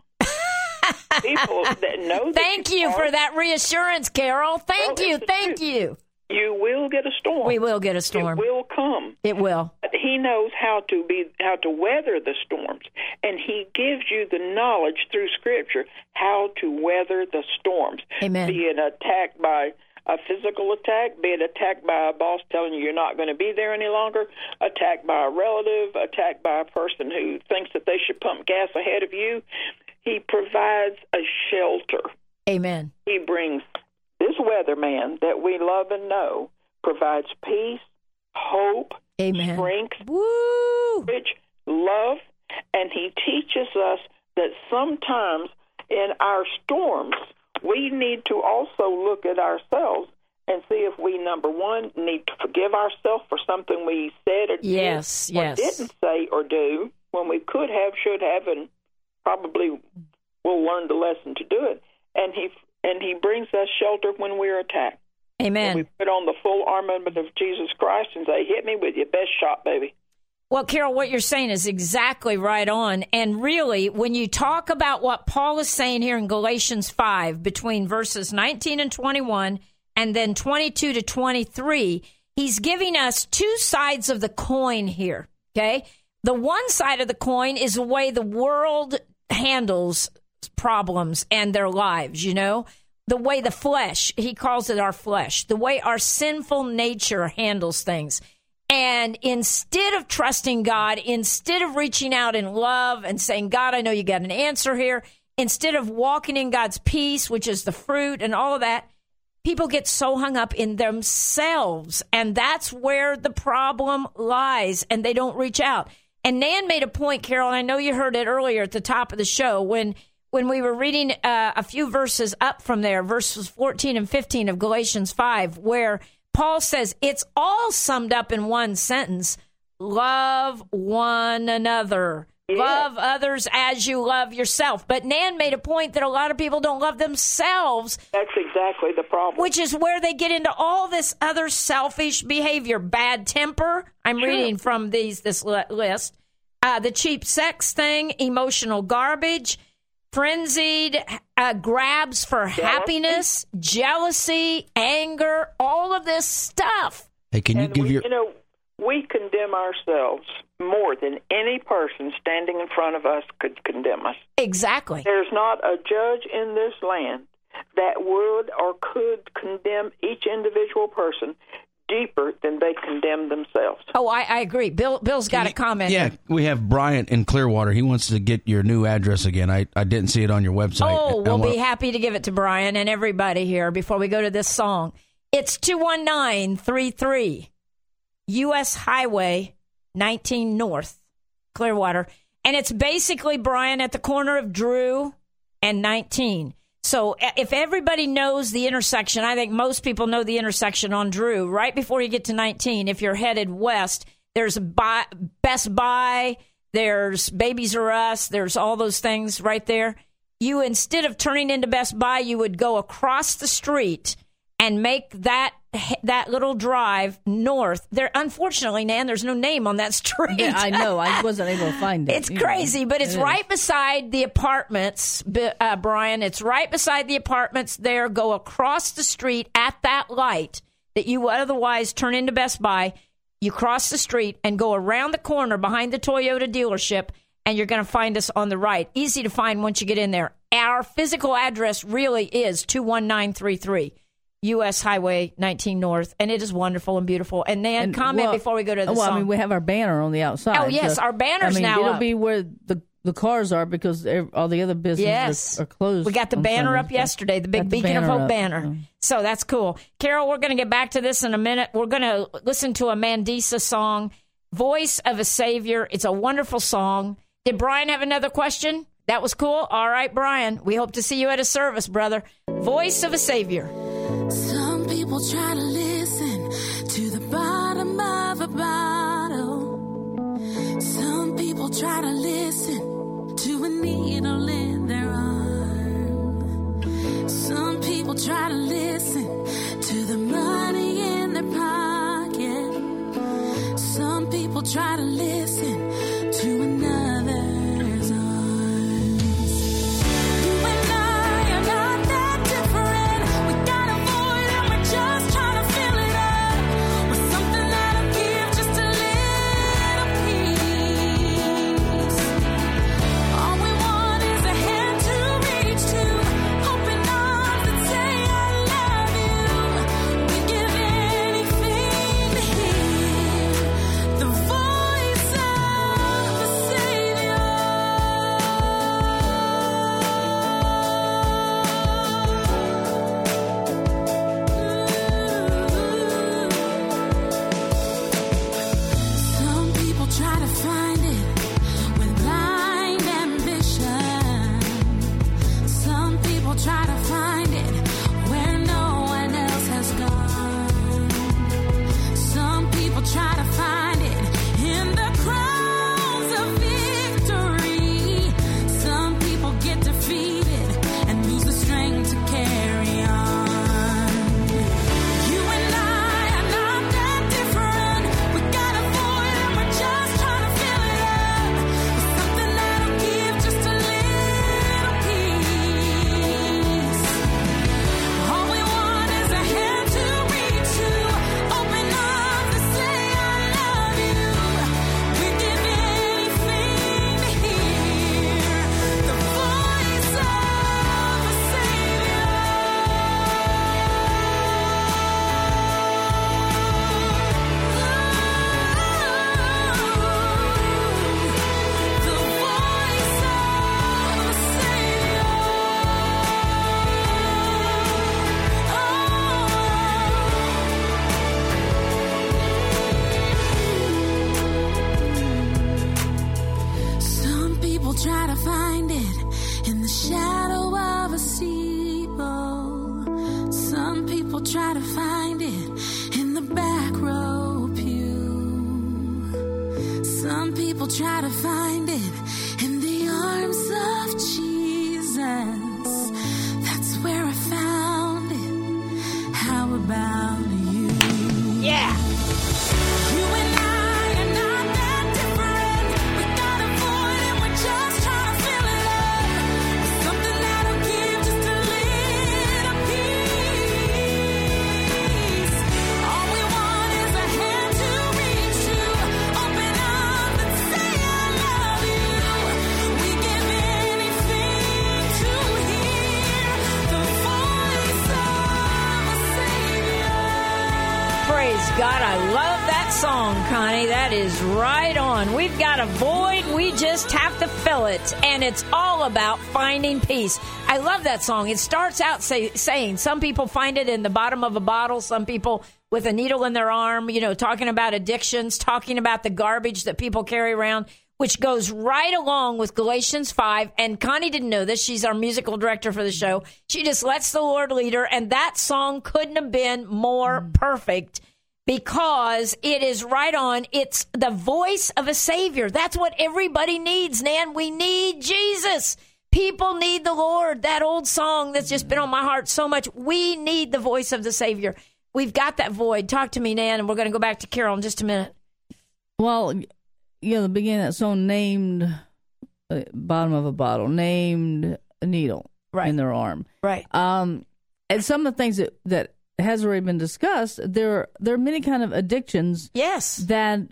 People that know that Thank you for that reassurance, Carol. Thank you. You will get a storm. We will get a storm. It will come. It will. But he knows how to weather the storms, and he gives you the knowledge through Scripture how to weather the storms. Amen. Be it attacked by a physical attack, be it attacked by a boss telling you you're not going to be there any longer, attacked by a relative, attacked by a person who thinks that they should pump gas ahead of you. He provides a shelter. Amen. He brings this weatherman that we love and know, provides peace, hope, Amen. Strength, courage, love, and he teaches us that sometimes in our storms, we need to also look at ourselves and see if we, number one, need to forgive ourselves for something we said or did or didn't say or do when we could have, should have, and probably will learn the lesson to do it. And he brings us shelter when we're attacked. Amen. And we put on the full armament of Jesus Christ and say, hit me with your best shot, baby. Well, Carol, what you're saying is exactly right on. And really, when you talk about what Paul is saying here in Galatians 5, between verses 19 and 21, and then 22 to 23, he's giving us two sides of the coin here, okay? The one side of the coin is the way the world handles problems and their lives, the way the flesh, he calls it our flesh, the way our sinful nature handles things. And instead of trusting God, instead of reaching out in love and saying, God, I know you got an answer here, instead of walking in God's peace, which is the fruit and all of that, people get so hung up in themselves. And that's where the problem lies, and they don't reach out. And Nan made a point, Carol, and I know you heard it earlier at the top of the show when we were reading a few verses up from there, verses 14 and 15 of Galatians 5, where Paul says it's all summed up in one sentence: love one another. Yeah. Love others as you love yourself. But Nan made a point that a lot of people don't love themselves. That's exactly the problem. Which is where they get into all this other selfish behavior. Bad temper. I'm reading from this list. The cheap sex thing, emotional garbage, frenzied grabs for happiness, jealousy, anger, all of this stuff. Hey, can you give your... we condemn ourselves more than any person standing in front of us could condemn us. Exactly. There's not a judge in this land that would or could condemn each individual person deeper than they condemn themselves. Oh, I agree. Bill's got a comment. Yeah, we have Bryant in Clearwater. He wants to get your new address again. I didn't see it on your website. Oh, we'll be happy to give it to Brian and everybody here before we go to this song. It's 21933 U.S. Highway 19 North, Clearwater. And it's basically, Brian, at the corner of Drew and 19. So if everybody knows the intersection, I think most people know the intersection on Drew, right before you get to 19, if you're headed west, there's Best Buy, there's Babies R Us, there's all those things right there. You, instead of turning into Best Buy, you would go across the street and make that little drive north. There, unfortunately, Nan, there's no name on that street. Yeah, I know. I wasn't able to find it. It's crazy, but it's right beside the apartments, Brian. It's right beside the apartments there. Go across the street at that light that you would otherwise turn into Best Buy. You cross the street and go around the corner behind the Toyota dealership, and you're going to find us on the right. Easy to find once you get in there. Our physical address really is 21933. U.S. Highway 19 North, and it is wonderful and beautiful. And Nan, comment before we go to the song. I mean, we have our banner on the outside. Oh, yes, our banner's now it'll up. be where the cars are because all the other businesses are closed. We got the banner up yesterday, the big Beacon of Hope banner. So that's cool. Carol, we're going to get back to this in a minute. We're going to listen to a Mandisa song, Voice of a Savior. It's a wonderful song. Did Brian have another question? That was cool. All right, Brian, we hope to see you at a service, brother. Voice of a Savior. Some people try to listen to the bottom of a bottle. Some people try to listen to a needle in their arm. Some people try to listen to the money in their pocket. Some people try to listen to another's arms. You and I are not that different. We got a void and we're just trying to fill it up with something that'll give just a little peace. All we want is a hand to reach to, open arms that say I love you. We'd give anything to hear the voice of the Savior. Some people try to find it with blind ambition. Some people try to find it where no one else has gone. Some people try to find it in the crowns of victory. Some people get defeated and lose the strength to carry on. You and I are not that different. We got a void and we're just trying to fill it up with something that'll give just a little peace. All we want is a hand to reach to, open arms that say I love you. We'd give anything to hear the voice of the Savior. The voice of the Savior. Some people try to find it in the shadow of a steeple. Some people try to find it in the back row pew. Some people try to find it in the arms of Jesus. That's where I found it. How about you? Yeah. You and I are not that different. We got a void and we're just trying to fill it up with something that'll give just a little peace. All we want is a hand to reach to, open arms that say I love you. We give anything to hear the voice of a Savior. Praise God. I love that song, Connie. That is right on. We've got a void. We just have to fill it. And it's all about finding peace. I love that song. It starts out saying some people find it in the bottom of a bottle. Some people with a needle in their arm, talking about addictions, talking about the garbage that people carry around. which goes right along with Galatians 5. And Connie didn't know this. She's our musical director for the show. She just lets the Lord lead her. And that song couldn't have been more perfect because it is right on. It's the voice of a Savior. That's what everybody needs, Nan. We need Jesus. People need the Lord. That old song that's just been on my heart so much. We need the voice of the Savior. We've got that void. Talk to me, Nan, and we're going to go back to Carol in just a minute. Well, the beginning of that song, named bottom of a bottle, named a needle in their arm. Right. And some of the things that has already been discussed, there are many kind of addictions. Yes. That,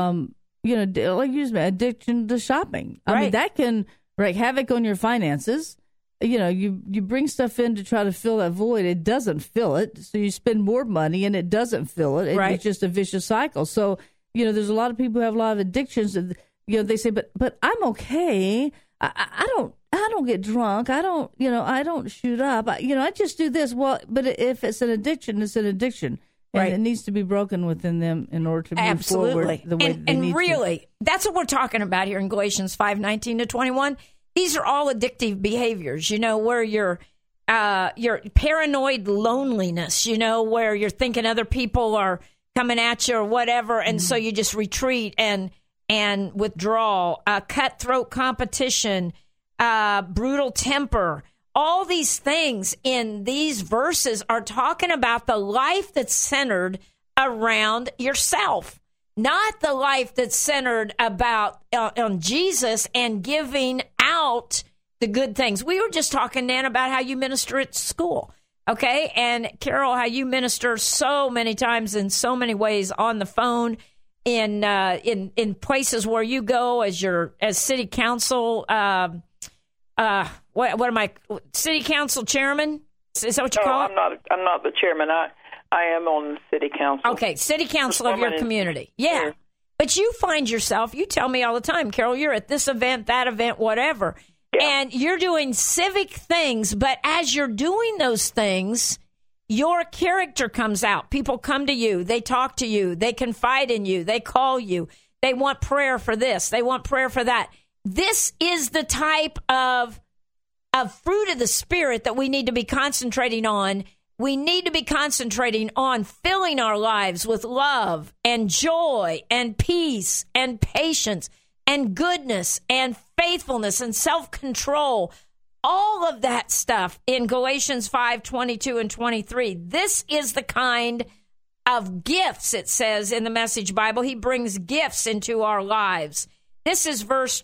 like you said, addiction to shopping. I mean, that can wreak havoc on your finances. You bring stuff in to try to fill that void. It doesn't fill it. So you spend more money and it doesn't fill it. It's just a vicious cycle. So, there's a lot of people who have a lot of addictions. And, they say, but I'm okay. I don't get drunk. I don't shoot up. I just do this. Well, but if it's an addiction, it's an addiction. And it needs to be broken within them in order to move forward the way they need to. And really, that's what we're talking about here in Galatians 5:19-21. These are all addictive behaviors, where your paranoid loneliness, where you're thinking other people are coming at you or whatever, and so you just retreat and withdraw, cutthroat competition, brutal temper. All these things in these verses are talking about the life that's centered around yourself, not the life that's centered about on Jesus and giving out the good things. We were just talking, Nan, about how you minister at school, okay? And Carol, how you minister so many times in so many ways on the phone, in places where you go as city council. What am I? City council chairman? Is that what you call it? I'm not the chairman. I am on the city council. Okay, city council of your community. Yeah. But you find yourself, you tell me all the time, Carol, you're at this event, that event, whatever. Yeah. And you're doing civic things, but as you're doing those things, your character comes out. People come to you. They talk to you. They confide in you. They call you. They want prayer for this. They want prayer for that. This is the type of fruit of the Spirit that we need to be concentrating on. We need to be concentrating on filling our lives with love and joy and peace and patience and goodness and faithfulness and self-control. All of that stuff in Galatians 5:22 and 23. This is the kind of gifts, it says in the Message Bible. He brings gifts into our lives. This is verse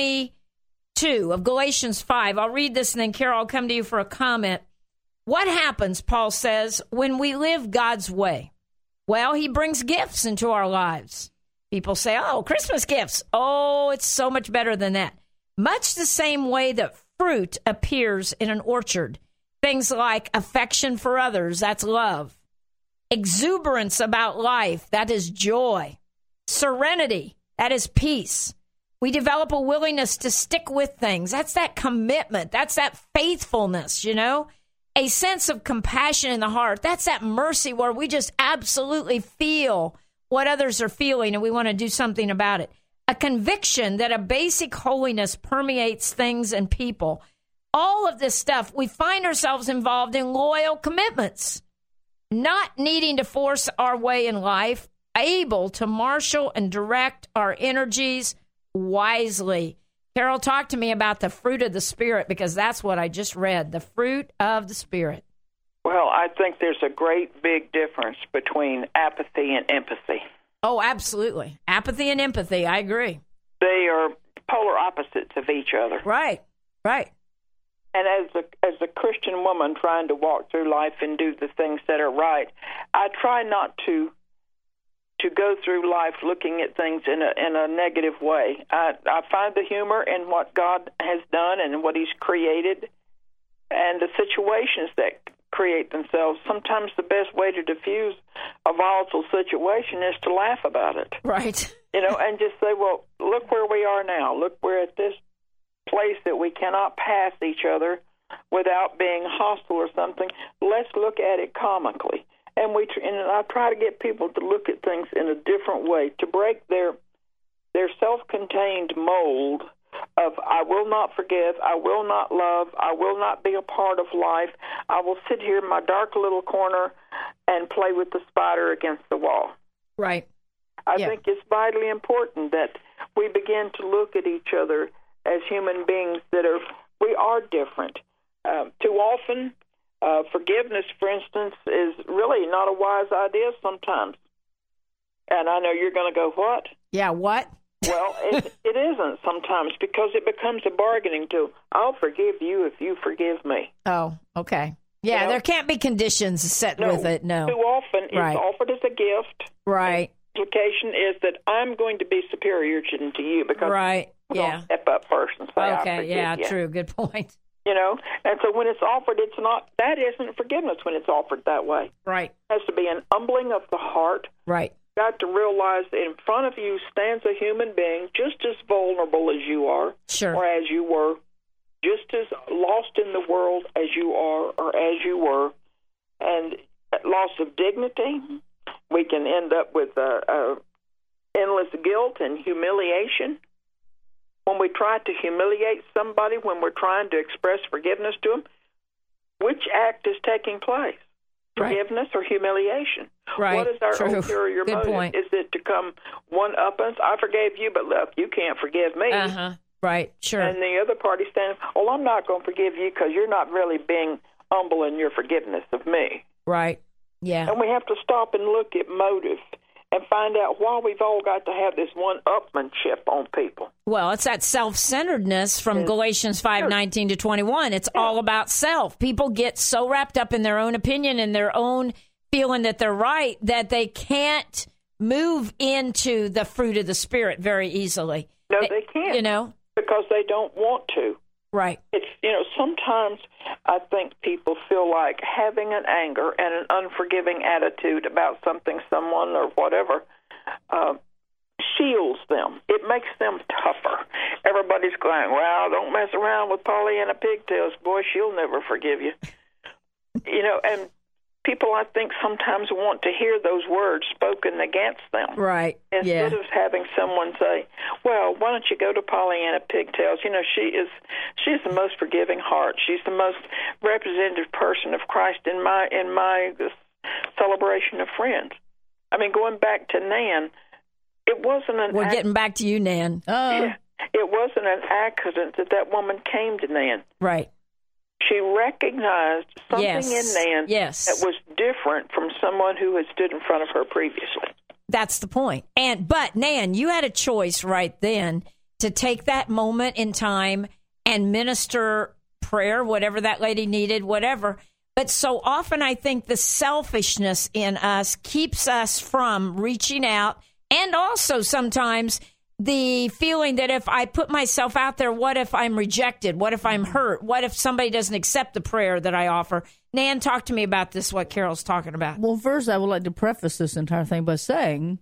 22 of Galatians 5. I'll read this and then, Carol, I'll come to you for a comment. What happens, Paul says, when we live God's way? Well, he brings gifts into our lives. People say, oh, Christmas gifts. Oh, it's so much better than that. Much the same way that fruit appears in an orchard. Things like affection for others, that's love. Exuberance about life, that is joy. Serenity, that is peace. We develop a willingness to stick with things. That's that commitment. That's that faithfulness, A sense of compassion in the heart. That's that mercy where we just absolutely feel what others are feeling and we want to do something about it. A conviction that a basic holiness permeates things and people. All of this stuff, we find ourselves involved in loyal commitments, not needing to force our way in life, able to marshal and direct our energies wisely. Carol, talk to me about the fruit of the Spirit, because that's what I just read, the fruit of the Spirit. Well, I think there's a great big difference between apathy and empathy. Oh, absolutely. Apathy and empathy, I agree. They are polar opposites of each other. Right. And as a Christian woman trying to walk through life and do the things that are right, I try not to go through life looking at things in a negative way. I find the humor in what God has done and what He's created, and the situations that create themselves. Sometimes the best way to diffuse a volatile situation is to laugh about it. Right. And just say, well, look where we are now. Look, we're at this place that we cannot pass each other without being hostile or something. Let's look at it comically. And I try to get people to look at things in a different way, to break their their self-contained mold of I will not forgive, I will not love, I will not be a part of life. I will sit here in my dark little corner and play with the spider against the wall. Right. I think it's vitally important that we begin to look at each other as human beings we are different. Too often, forgiveness, for instance, is really not a wise idea sometimes. And I know you're going to go, what? Yeah, what? Well, it isn't sometimes because it becomes a bargaining tool. I'll forgive you if you forgive me. Oh, okay. Yeah, there can't be conditions set with it, no. Too often it's offered as a gift. Right. The implication is that I'm going to be superior to you because I'm going to step up first and say, I forgive you. True, good point. You know, and so when it's offered, that isn't forgiveness when it's offered that way. Right. It has to be an humbling of the heart. Right. You've got to realize that in front of you stands a human being just as vulnerable as you are, or as you were, just as lost in the world as you are or as you were, and loss of dignity. We can end up with endless guilt and humiliation. When we try to humiliate somebody, when we're trying to express forgiveness to them, which act is taking place? Forgiveness or humiliation? Right. What is our ulterior motive? Point. Is it to come one up us? I forgave you, but look, you can't forgive me. Right, sure. And the other party standing, well, I'm not going to forgive you because you're not really being humble in your forgiveness of me. Right, yeah. And we have to stop and look at motive and find out why we've all got to have this one-upmanship on people. Well, it's that self-centeredness from Galatians 5:19 to 21. It's all about self. People get so wrapped up in their own opinion and their own feeling that they're right that they can't move into the fruit of the Spirit very easily. No, they can't. You know? Because they don't want to. Right. It's, sometimes I think people feel like having an anger and an unforgiving attitude about something, someone, or whatever, shields them. It makes them tougher. Everybody's going, well, don't mess around with Pollyanna pigtails. Boy, she'll never forgive you. And people, I think, sometimes want to hear those words spoken against them. Right. Instead of having someone say, well, why don't you go to Pollyanna pigtails? She's the most forgiving heart. She's the most representative person of Christ in my celebration of friends. I mean, going back to Nan, it wasn't We're getting back to you, Nan. It wasn't an accident that woman came to Nan. Right. She recognized something in Nan that was different from someone who had stood in front of her previously. That's the point. But Nan, you had a choice right then to take that moment in time and minister prayer, whatever that lady needed, whatever. But so often I think the selfishness in us keeps us from reaching out, and also sometimes the feeling that if I put myself out there, what if I'm rejected? What if I'm hurt? What if somebody doesn't accept the prayer that I offer? Nan, talk to me about this, what Carol's talking about. Well, first, I would like to preface this entire thing by saying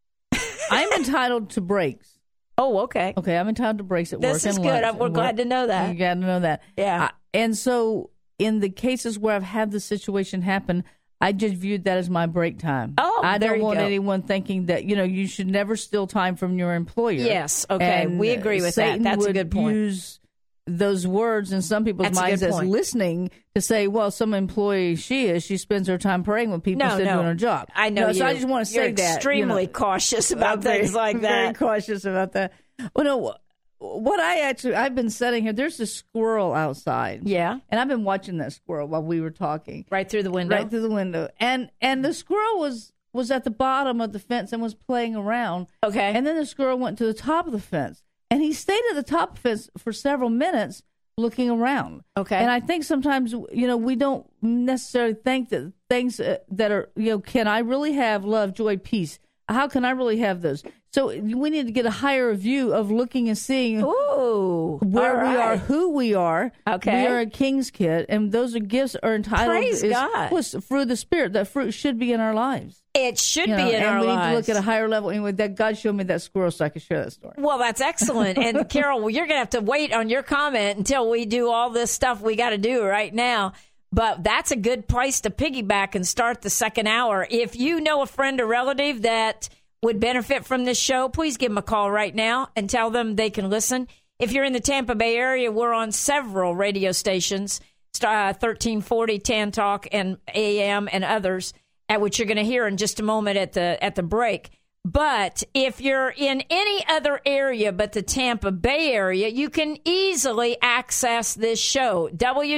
I'm entitled to breaks. Oh, okay. Okay, I'm entitled to breaks at work. This is good. We're glad to know that. You're glad to know that. Yeah. And so in the cases where I've had the situation happen, I just viewed that as my break time. Oh, I don't want anyone thinking that, you should never steal time from your employer. Yes, okay. And we agree with Satan that. That's a good point. Would use those words in some people's minds as listening to say, well, some employee she spends her time praying when people instead of doing her job. I know. So I just want to say that. Extremely cautious about things like that. Very cautious about that. Well, no, what I've been sitting here, there's a squirrel outside. Yeah. And I've been watching that squirrel while we were talking. Right through the window? Right through the window. And the squirrel was at the bottom of the fence and was playing around. Okay. And then the squirrel went to the top of the fence. And he stayed at the top of the fence for several minutes looking around. Okay. And I think sometimes, we don't necessarily think that things that are, can I really have love, joy, peace? How can I really have those? So we need to get a higher view of looking and seeing where we are, who we are. Okay. We are a king's kid, and those are gifts are entitled. Praise God. Fruit of the Spirit. That fruit should be in our lives. It should be in our lives. And we need to look at a higher level. Anyway, that God showed me that squirrel so I could share that story. Well, that's excellent. And Carol, you're going to have to wait on your comment until we do all this stuff we got to do right now. But that's a good place to piggyback and start the second hour. If you know a friend or relative that would benefit from this show, please give them a call right now and tell them they can listen. If you're in the Tampa Bay area, we're on several radio stations, 1340, Tan Talk, and AM, and others, at which you're going to hear in just a moment at the break. But if you're in any other area but the Tampa Bay area, you can easily access this show,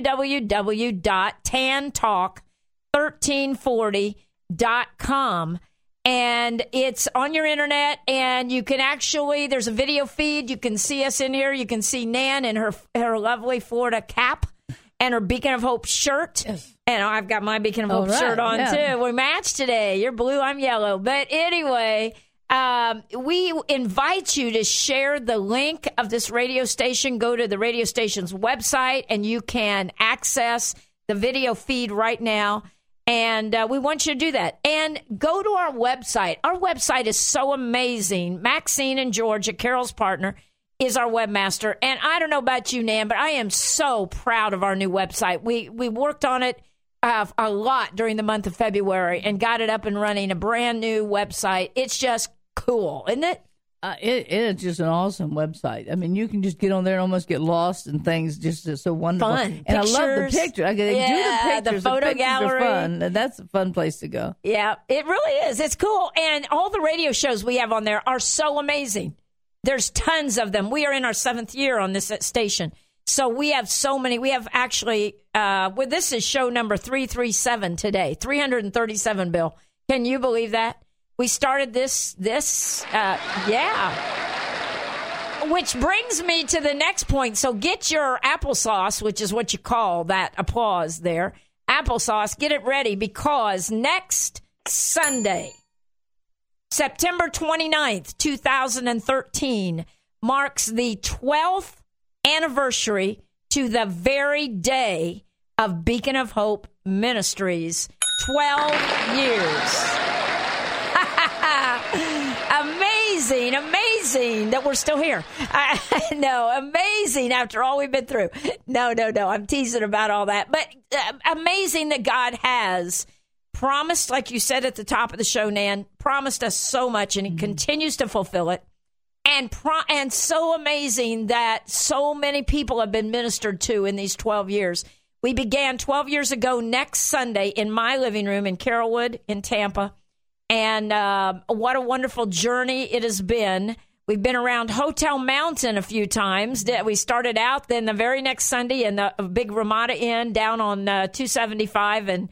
www.tantalk1340.com. And it's on your internet, and you can actually, there's a video feed. You can see us in here. You can see Nan in her lovely Florida cap and her Beacon of Hope shirt. Yes. And I've got my Beacon of Hope shirt on, too. We match today. You're blue, I'm yellow. But anyway, we invite you to share the link of this radio station. Go to the radio station's website, and you can access the video feed right now. And we want you to do that. And go to our website. Our website is so amazing. Maxine in Georgia, Carol's partner, is our webmaster. And I don't know about you, Nan, but I am so proud of our new website. We worked on it a lot during the month of February and got it up and running, a brand new website. It's just cool, isn't it? It is just an awesome website. I mean, you can just get on there and almost get lost in things. Just so wonderful. Fun. And pictures. I love the pictures. They do the pictures. The photo gallery. Are fun. That's a fun place to go. Yeah, it really is. It's cool. And all the radio shows we have on there are so amazing. There's tons of them. We are in our 7th year on this station. So we have so many. We have actually, this is show number 337 today. 337, Bill. Can you believe that? We started this, which brings me to the next point. So get your applesauce, which is what you call that applause there. Applesauce, get it ready, because next Sunday, September 29th, 2013, marks the 12th anniversary to the very day of Beacon of Hope Ministries. 12 years. Amazing that we're still here. I know, amazing after all we've been through. No, I'm teasing about all that. But amazing that God has promised, like you said at the top of the show, Nan, promised us so much, and he continues to fulfill it. And so amazing that so many people have been ministered to in these 12 years. We began 12 years ago next Sunday in my living room in Carrollwood in Tampa. And what a wonderful journey it has been. We've been around Hotel Mountain a few times. We started out, then the very next Sunday in the big Ramada Inn down on 275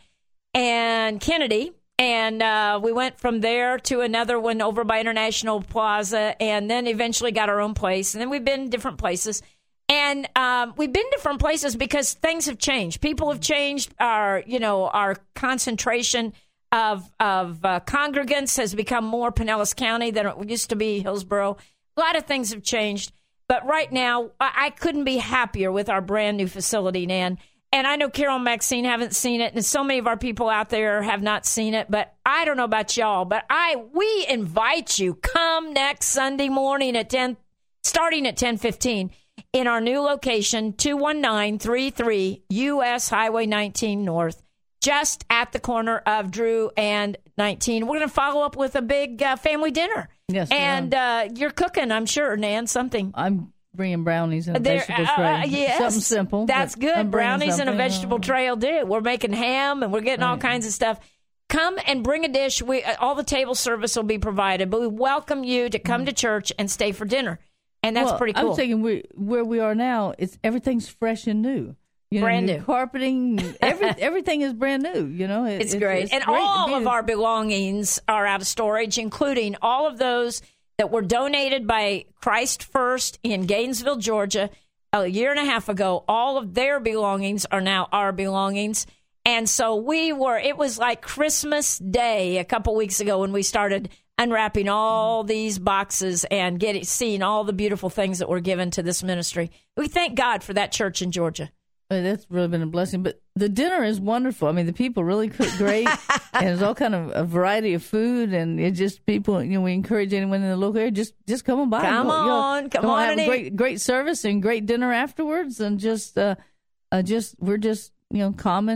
and Kennedy. And we went from there to another one over by International Plaza, and then eventually got our own place. And then we've been different places. And we've been different places because things have changed. People have changed. Our concentration of congregants has become more Pinellas County than it used to be Hillsborough. A lot of things have changed. But right now, I couldn't be happier with our brand new facility, Nan. And I know Carol and Maxine haven't seen it, and so many of our people out there have not seen it. But I don't know about y'all, but we invite you. Come next Sunday morning at 10, starting at 10:15, in our new location, 21933 U.S. Highway 19 North, just at the corner of Drew and 19. We're going to follow up with a big family dinner. Yes, and you're cooking, I'm sure, Nan, something. I'm bringing brownies and a vegetable tray. Yes. Something simple. That's good. Brownies and a vegetable tray will do. We're making ham, and we're getting all kinds of stuff. Come and bring a dish. All the table service will be provided, but we welcome you to come to church and stay for dinner. And that's pretty cool. I'm thinking where we are now, everything's fresh and new. Brand new. Carpeting, everything is brand new. It's great. And great all of our belongings are out of storage, including all of those that were donated by Christ First in Gainesville, Georgia, a year and a half ago. All of their belongings are now our belongings. And so it was like Christmas Day a couple weeks ago when we started unwrapping all these boxes and seeing all the beautiful things that were given to this ministry. We thank God for that church in Georgia. That's really been a blessing. But the dinner is wonderful. I mean, the people really cook great, and there's all kind of a variety of food, and it just people. We encourage anyone in the local area just come on by. Come on, have a great service and great dinner afterwards, and we're just common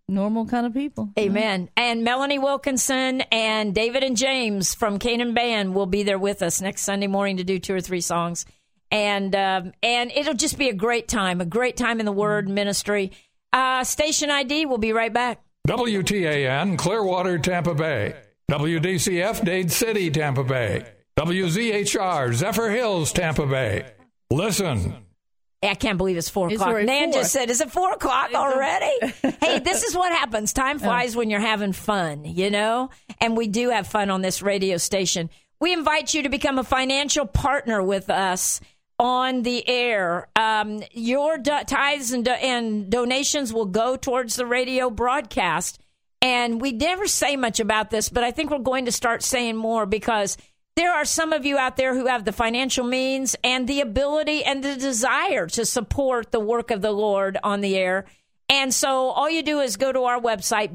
normal kind of people. Amen. And Melanie Wilkinson and David and James from Canaan Band will be there with us next Sunday morning to do 2 or 3 songs. And it'll just be a great time in the Word ministry. Station ID, we'll be right back. WTAN, Clearwater, Tampa Bay. WDCF, Dade City, Tampa Bay. WZHR, Zephyr Hills, Tampa Bay. Listen. I can't believe it's 4 o'clock. Nan just said, is it 4 o'clock already? Hey, this is what happens. Time flies when you're having fun, you know? And we do have fun on this radio station. We invite you to become a financial partner with us on the air. Your tithes and donations will go towards the radio broadcast. And we never say much about this, but I think we're going to start saying more because there are some of you out there who have the financial means and the ability and the desire to support the work of the Lord on the air. And so all you do is go to our website,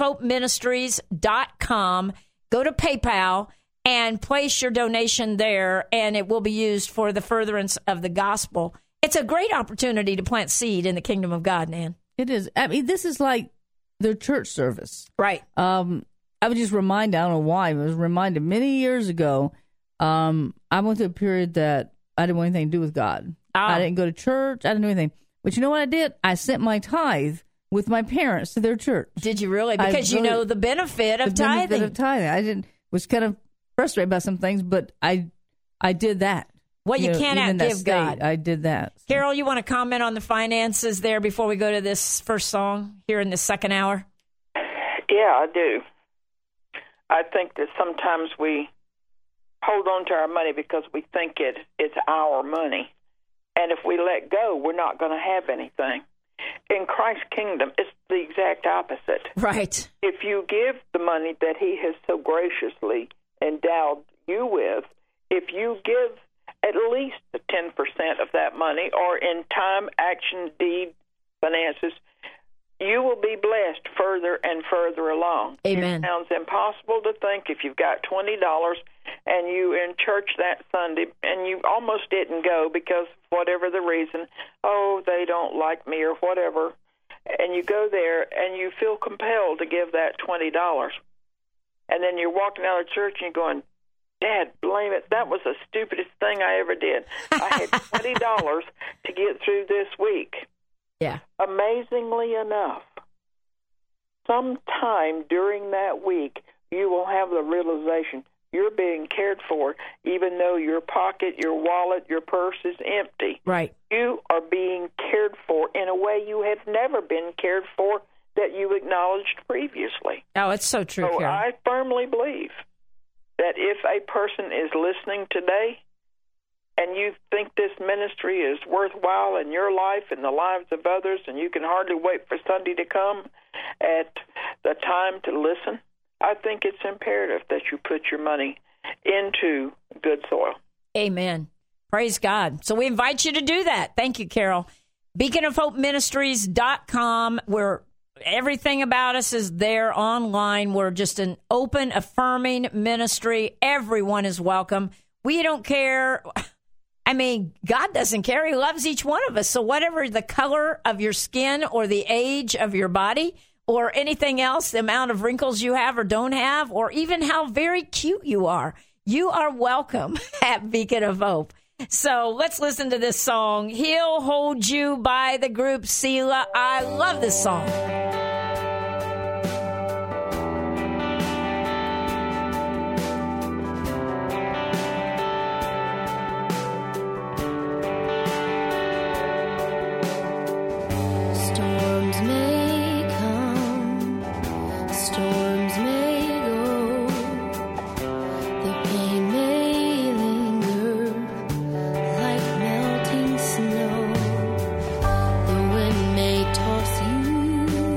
beaconofhopeministries.com, go to PayPal, and place your donation there, and it will be used for the furtherance of the gospel. It's a great opportunity to plant seed in the kingdom of God, Nan. It is. I mean, this is like their church service. Right. I was just reminded, I don't know why, I was reminded many years ago, I went through a period that I didn't want anything to do with God. I didn't go to church. I didn't do anything. But you know what I did? I sent my tithe with my parents to their church. Did you really? Because you know the benefit of tithing. I was kind of frustrated about some things, but I did that. Well, you can't outgive God. I did that. So. Carol, you want to comment on the finances there before we go to this first song here in the second hour? Yeah, I do. I think that sometimes we hold on to our money because we think it's our money. And if we let go, we're not going to have anything. In Christ's kingdom, it's the exact opposite. Right. If you give the money that he has so graciously endowed you with, if you give at least 10% of that money, or in time, action, deed, finances, you will be blessed further and further along. Amen. It sounds impossible to think if you've got $20 and you in church that Sunday and you almost didn't go because whatever the reason, they don't like me or whatever, and you go there and you feel compelled to give that $20. And then you're walking out of church and you're going, Dad, blame it. That was the stupidest thing I ever did. I had $20 to get through this week. Yeah. Amazingly enough, sometime during that week, you will have the realization you're being cared for, even though your pocket, your wallet, your purse is empty. Right. You are being cared for in a way you have never been cared for that you acknowledged previously. Oh, it's so true, So Carol. I firmly believe that if a person is listening today and you think this ministry is worthwhile in your life and the lives of others, and you can hardly wait for Sunday to come at the time to listen, I think it's imperative that you put your money into good soil. Amen. Praise God. So we invite you to do that. Thank you, Carol. BeaconofHopeMinistries.com, where everything about us is there online. We're just an open, affirming ministry. Everyone is welcome. We don't care. I mean, God doesn't care. He loves each one of us. So whatever the color of your skin or the age of your body or anything else, the amount of wrinkles you have or don't have, or even how very cute you are welcome at Beacon of Hope. So let's listen to this song, He'll Hold You, by the group Selah. I love this song. Storms may come, storms may go, the pain may linger like melting snow. The wind may toss you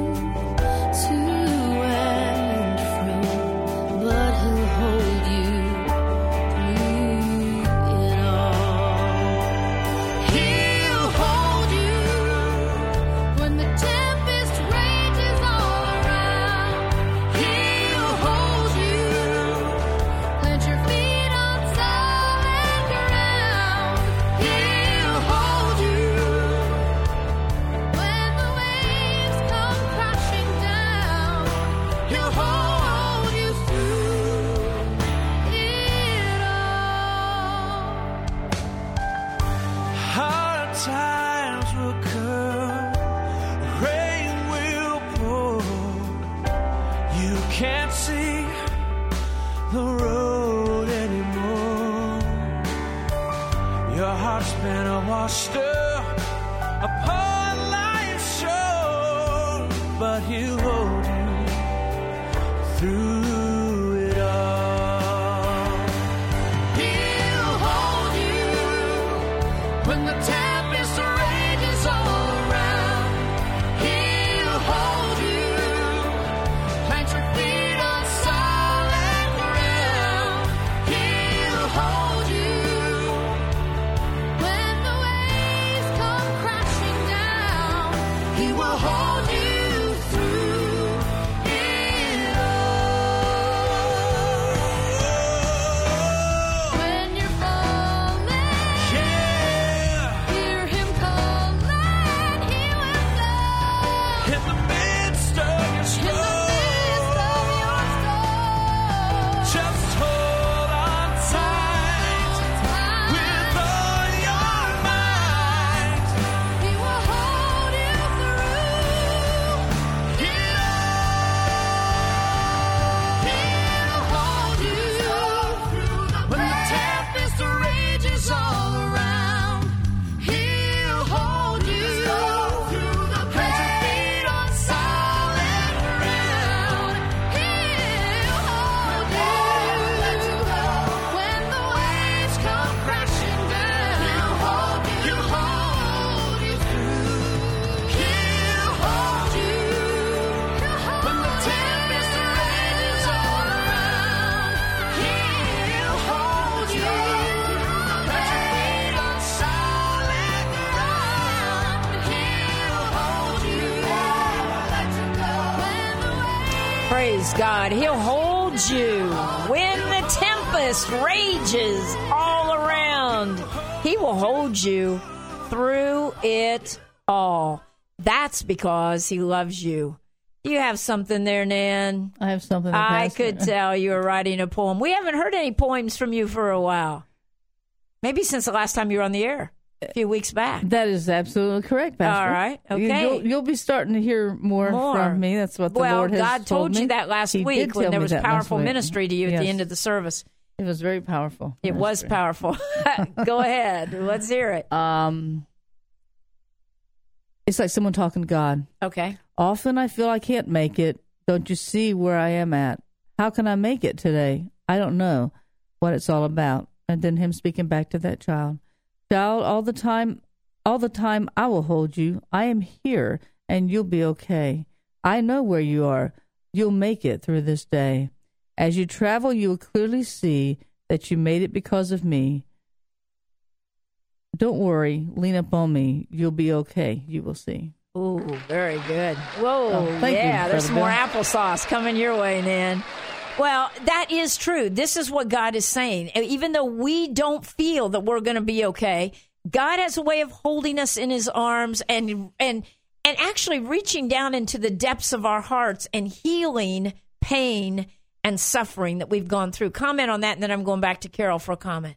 can't see the road anymore. Your heart's been washed up upon life's shore, but he'll hold you through it all. He'll hold you when the tempest rages all around. He'll hold you, plant your feet on solid ground. He'll hold you when the waves come crashing down. He will hold you through it all. When you're falling, hear him calling. He will come in the midst of your storm. Just hold on tight with all your might. He will hold you through it all. He'll hold you when the tempest rages all around. He'll hold you, plant your feet on solid ground. He'll hold you when the waves come crashing down. He'll hold you through. He'll hold you when the tempest rages all around. He'll hold you, plant your feet on solid ground. He'll hold you, let you go when the waves. Praise God. He'll hold you when the tempest rages all around. He will hold you through it all. That's because he loves you. You have something there, Nan. I have something. I could tell you were writing a poem. We haven't heard any poems from you for a while. Maybe since the last time you were on the air, a few weeks back. That is absolutely correct, Pastor. All right, okay. You'll be starting to hear more from me. That's what the Lord has God told me. you that last He week did when tell there me was that last powerful week. ministry to you at the Yes. end of the service. It was very powerful. It was ministry. powerful. Go ahead. Let's hear it. It's like someone talking to God. Okay. Often I feel I can't make it. Don't you see where I am at? How can I make it today? I don't know what it's all about. And then him speaking back to that child. Child, all the time I will hold you. I am here and you'll be okay. I know where you are. You'll make it through this day. As you travel, you will clearly see that you made it because of me. Don't worry. Lean up on me. You'll be okay. You will see. Ooh, very good. Whoa, thank you, yeah, there's Brother more Bill. applesauce coming your way, Nan. Well, that is true. This is what God is saying. Even though we don't feel that we're going to be okay, God has a way of holding us in his arms and actually reaching down into the depths of our hearts and healing pain and suffering that we've gone through. Comment on that, and then I'm going back to Carol for a comment.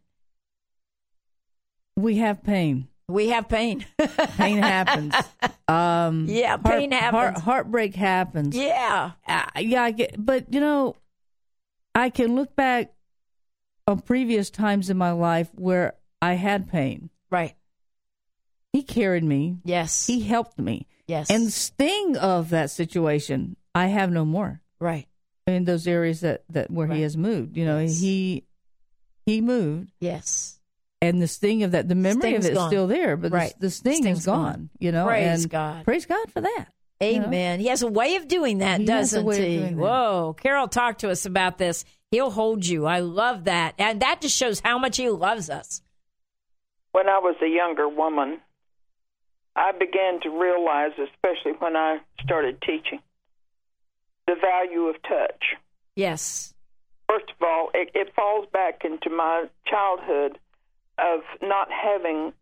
We have pain. We have pain. Pain happens. Yeah, pain happens. Heartbreak happens. Yeah. Yeah, I get, but I can look back on previous times in my life where I had pain. Right. He carried me. Yes. He helped me. Yes. And the sting of that situation, I have no more. Right. In those areas that where Right. he has moved. Yes. He moved. Yes. And the sting of that, the memory Sting's of it's gone. still there, but Right. the sting Sting's is gone. Praise and God. Praise God for that. Amen. He has a way of doing that, He has a doesn't way of he? doing that. Whoa. Carol talked to us about this. He'll hold you. I love that. And that just shows how much he loves us. When I was a younger woman, I began to realize, especially when I started teaching, the value of touch. Yes. First of all, it falls back into my childhood of not having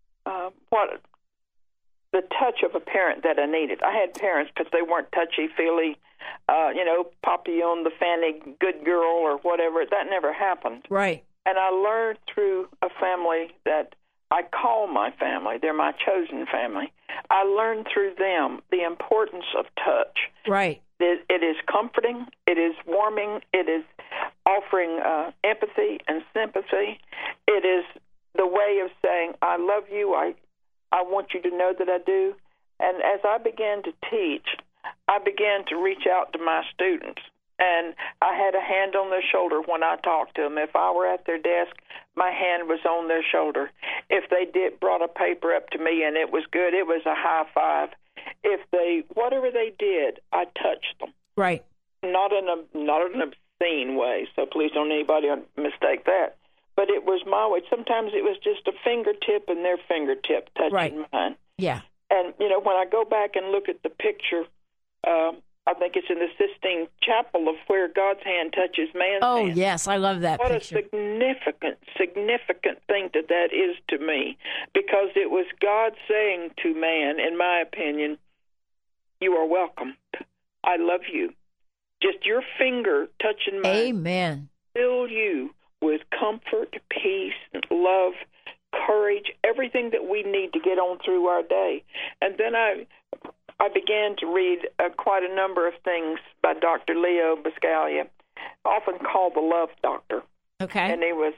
the touch of a parent that I needed. I had parents, because they weren't touchy-feely, pop you on the fanny, good girl or whatever. That never happened. Right. And I learned through a family that I call my family. They're my chosen family. I learned through them the importance of touch. Right. It is comforting. It is warming. It is offering empathy and sympathy. It is the way of saying, I love you. I want you to know that I do. And as I began to teach, I began to reach out to my students. And I had a hand on their shoulder when I talked to them. If I were at their desk, my hand was on their shoulder. If they brought a paper up to me and it was good, it was a high five. If whatever they did, I touched them. Right. Not in an obscene way, so please don't anybody mistake that. But it was my way. Sometimes it was just a fingertip and their fingertip touching mine. Yeah. And, when I go back and look at the picture, I think it's in the Sistine Chapel of where God's hand touches man's hand. Oh, yes, I love that What picture. a significant thing that is to me, because it was God saying to man, in my opinion, you are welcome. I love you. Just your finger touching mine. Amen. Fill you with comfort, peace, love, courage, everything that we need to get on through our day. And then I began to read quite a number of things by Dr. Leo Buscaglia, often called the Love Doctor. Okay. And he was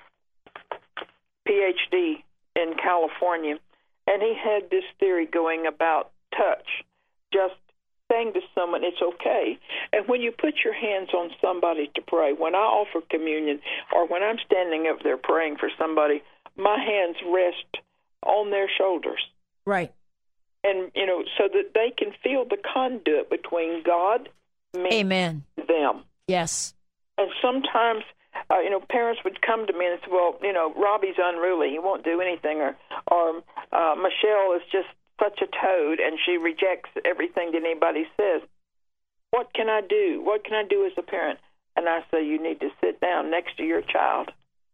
PhD in California. And he had this theory going about touch, just saying to someone, it's okay. And when you put your hands on somebody to pray, when I offer communion or when I'm standing up there praying for somebody, my hands rest on their shoulders. Right. And, so that they can feel the conduit between God, me, Amen. them. Yes. And sometimes, parents would come to me and say, well, Robbie's unruly. He won't do anything. Or Michelle is just such a toad, and she rejects everything that anybody says. What can I do? What can I do as a parent? And I say, you need to sit down next to your child,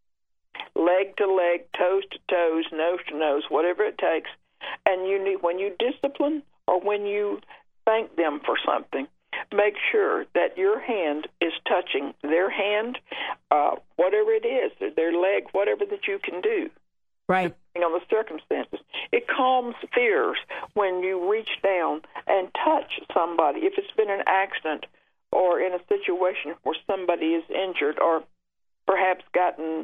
leg to leg, toes to toes, nose to nose, whatever it takes. And when you discipline or when you thank them for something, make sure that your hand is touching their hand, whatever it is, their leg, whatever that you can do. Right. Depending on the circumstances. It calms fears when you reach down and touch somebody. If it's been an accident or in a situation where somebody is injured or perhaps gotten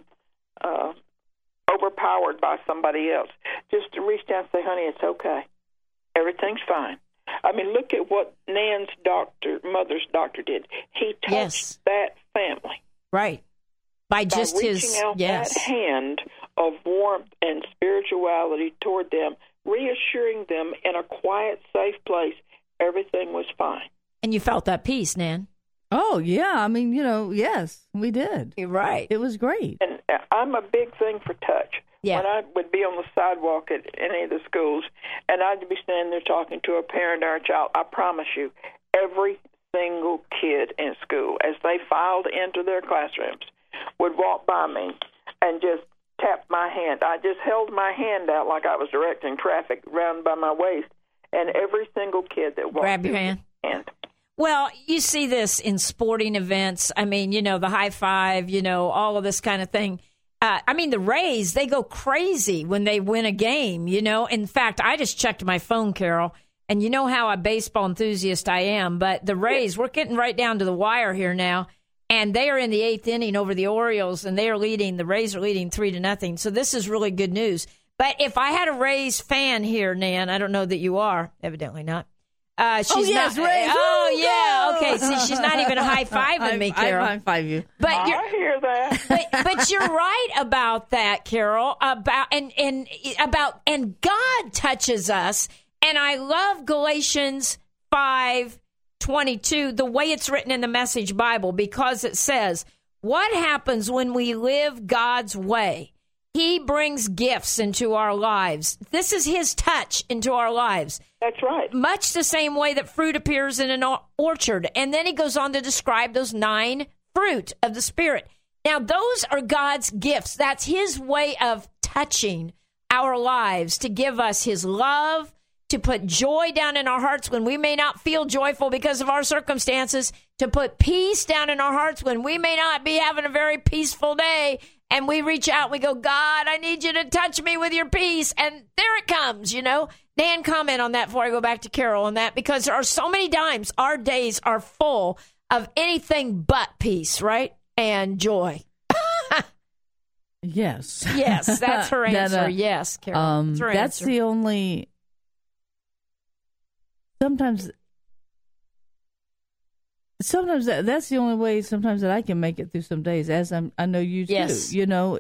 overpowered by somebody else, just to reach down and say, honey, it's okay. Everything's fine. I mean, look at what Nan's mother's doctor did. He touched that family. Right. By just reaching out that hand of warmth and spirituality toward them, reassuring them in a quiet, safe place, everything was fine. And you felt that peace, Nan. Oh, yeah. I mean, yes, we did. You're right. It was great. And I'm a big thing for touch. Yeah. When I would be on the sidewalk at any of the schools, and I'd be standing there talking to a parent or a child, I promise you, every single kid in school, as they filed into their classrooms, would walk by me and just tap my hand. I just held my hand out like I was directing traffic round by my waist, and every single kid that walked grab your hand. Well, you see this in sporting events. I mean, the high five, all of this kind of thing. The Rays, they go crazy when they win a game, In fact, I just checked my phone, Carol, and you know how a baseball enthusiast I am, but the Rays, we're getting right down to the wire here now, and they are in the 8th inning over the Orioles, and the Rays are leading 3-0. So this is really good news. But if I had a Rays fan here, Nan, I don't know that you are, evidently not. She's not. Rays. Oh, Ooh, yeah. go! Okay, see, she's not even high-fiving me, Carol. I high-five you. But I hear that. but you're right about that, Carol. And God touches us, and I love Galatians 5:22, the way it's written in the Message Bible, because it says, "What happens when we live God's way? He brings gifts into our lives. This is His touch into our lives." That's right. Much the same way that fruit appears in an orchard. And then he goes on to describe those 9 fruit of the Spirit. Now, those are God's gifts. That's His way of touching our lives, to give us His love, to put joy down in our hearts when we may not feel joyful because of our circumstances, to put peace down in our hearts when we may not be having a very peaceful day, And we reach out, we go, God, I need you to touch me with your peace. And there it comes, you know. Dan, comment on that before I go back to Carol on that, because there are so many times our days are full of anything but peace, right? And joy. Yes. Yes, that's her answer. Yes, Carol. That's the only... Sometimes that's the only way sometimes that I can make it through some days, as I know you too. You know,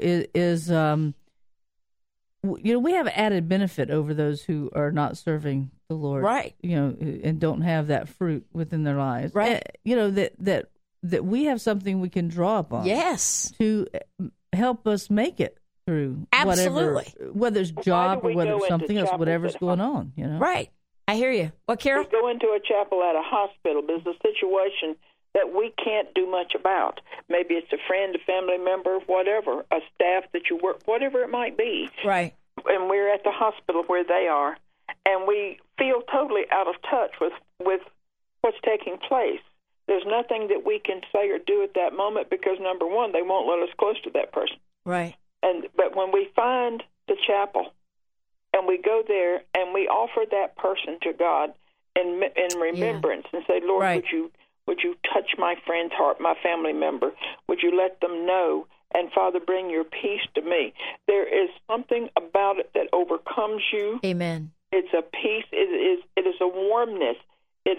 we have added benefit over those who are not serving the Lord, right? You know, and don't have that fruit within their lives, right? You know, that we have something we can draw upon, yes, to help us make it through absolutely, whether it's job or whether it's something else, whatever's going on, you know, right? I hear you. What, Carol? We go into a chapel at a hospital. There's a situation that we can't do much about. Maybe it's a friend, a family member, whatever, a staff that you work, whatever it might be. Right. And we're at the hospital where they are, and we feel totally out of touch with what's taking place. There's nothing that we can say or do at that moment because, number one, they won't let us close to that person. Right. But when we find the chapel, and we go there and we offer that person to God in remembrance and say, Lord, right. would you touch my friend's heart, my family member? Would you let them know? And Father, bring your peace to me. There is something about it that overcomes you. Amen. It's a peace. It is a warmness. It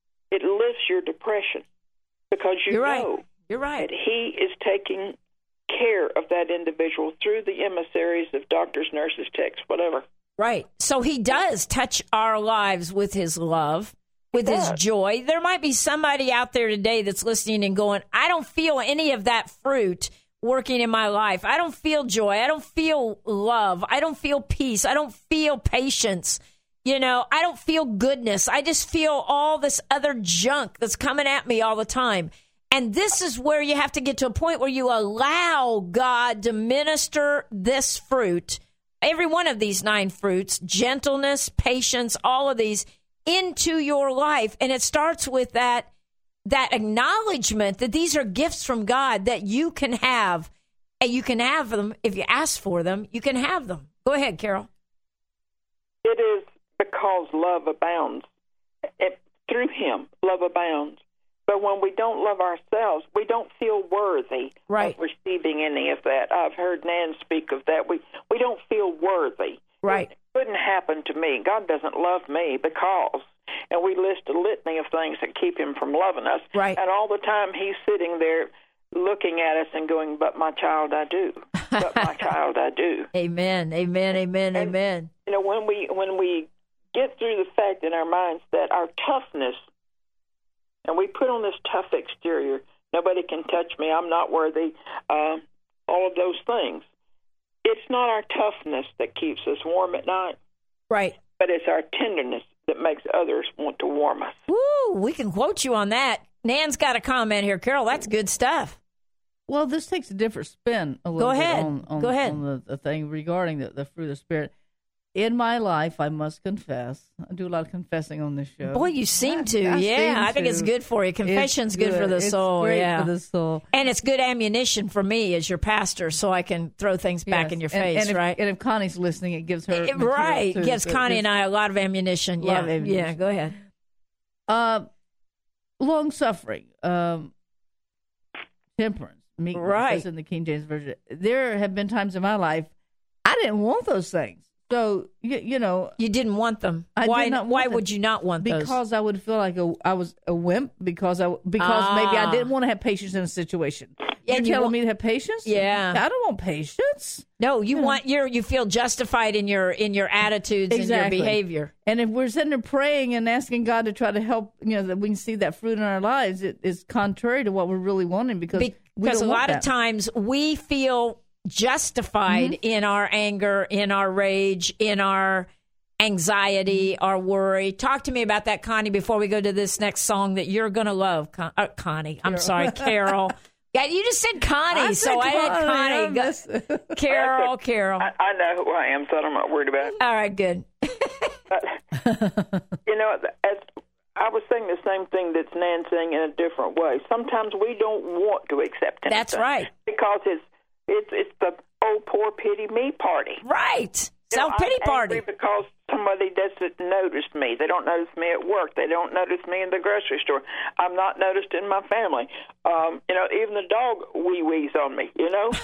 lifts your depression because you know You're right. that He is taking care of that individual through the emissaries of doctors, nurses, techs, whatever. Right. So He does touch our lives with His love, with His joy. There might be somebody out there today that's listening and going, I don't feel any of that fruit working in my life. I don't feel joy. I don't feel love. I don't feel peace. I don't feel patience. You know, I don't feel goodness. I just feel all this other junk that's coming at me all the time. And this is where you have to get to a point where you allow God to minister this fruit, every one of these 9 fruits, gentleness, patience, all of these, into your life. And it starts with that acknowledgement that these are gifts from God that you can have. And you can have them if you ask for them. You can have them. Go ahead, Carol. It is because love abounds. Through Him, love abounds. But when we don't love ourselves, we don't feel worthy of receiving any of that. I've heard Nan speak of that. We don't feel worthy. Right. It couldn't happen to me. God doesn't love me because, and we list a litany of things that keep Him from loving us. Right. And all the time He's sitting there looking at us and going, but my child, I do. But my child, I do. Amen, amen, amen, and, amen. You know, when we get through the fact in our minds that our toughness, and we put on this tough exterior, nobody can touch me, I'm not worthy, all of those things. It's not our toughness that keeps us warm at night. Right. But it's our tenderness that makes others want to warm us. Woo, we can quote you on that. Nan's got a comment here. Carol, that's good stuff. Well, this takes a different spin a little bit on the thing regarding the fruit of the Spirit. In my life, I must confess. I do a lot of confessing on this show. Boy, you seem to. I think it's good for you. Confession's good for the soul. It's great for the soul. And it's good ammunition for me as your pastor, so I can throw things back in your face, right? And if Connie's listening, it gives her right. It gives Connie and I a lot of ammunition. Yeah, go ahead. Long suffering, temperance, meekness. That's in the King James Version. There have been times in my life I didn't want those things. So, you know. You didn't want them. Why would you not want those? Because I would feel like I was a wimp because maybe I didn't want to have patience in a situation. You're telling me to have patience? Yeah. I don't want patience. No, you feel justified in your attitudes and your behavior. And if we're sitting there praying and asking God to try to help, that we can see that fruit in our lives, it is contrary to what we're really wanting because a lot of times we feel justified in our anger, in our rage, in our anxiety, our worry. Talk to me about that, Connie, before we go to this next song that you're going to love. Connie. I'm sorry, Carol. Yeah, you just said Connie, I had Connie. Carol. I know who I am, so I'm not worried about it. All right, good. As I was saying the same thing that's Nan saying in a different way. Sometimes we don't want to accept anything. That's right. Because It's the old poor pity me party. Right. Self-pity party. Because somebody doesn't notice me. They don't notice me at work. They don't notice me in the grocery store. I'm not noticed in my family. Even the dog wee-wees on me,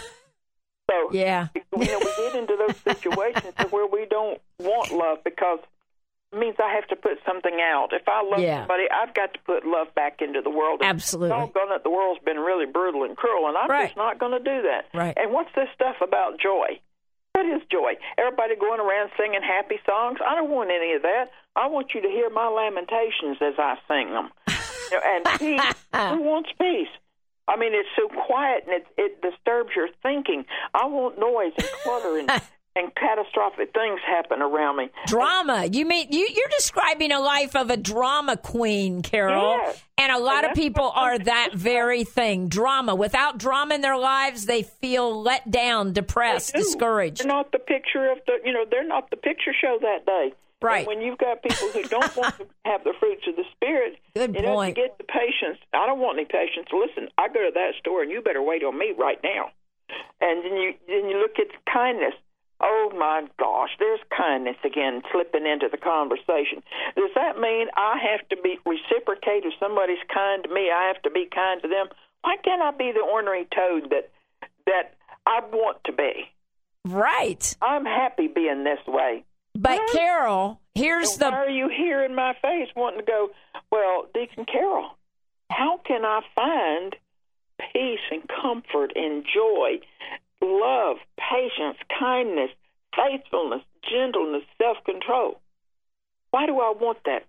So, yeah. We get into those situations where we don't want love because it means I have to put something out. If I love somebody, I've got to put love back into the world. Absolutely. Doggone it, the world's been really brutal and cruel, and I'm just not going to do that. Right. And what's this stuff about joy? What is joy? Everybody going around singing happy songs? I don't want any of that. I want you to hear my lamentations as I sing them. And peace. Who wants peace? I mean, it's so quiet and it disturbs your thinking. I want noise and clutter and catastrophic things happen around me. Drama. You mean you're describing a life of a drama queen, Carol. Yes. And a lot of people are that very thing. Drama. Without drama in their lives, they feel let down, depressed, discouraged. They're not the picture of they're not the picture show that day. Right. And when you've got people who don't want to have the fruits of the Spirit, Good point. To get the patience. I don't want any patience. Listen, I go to that store, and you better wait on me right now. And then you look at kindness. Oh, my gosh, there's kindness again slipping into the conversation. Does that mean I have to be reciprocate if somebody's kind to me? I have to be kind to them? Why can't I be the ornery toad that I want to be? Right. I'm happy being this way. But, Carol, here's why are you here in my face wanting to go, well, Deacon Carol, how can I find peace and comfort and joy, love, patience, kindness, faithfulness, gentleness, self-control? Why do I want that?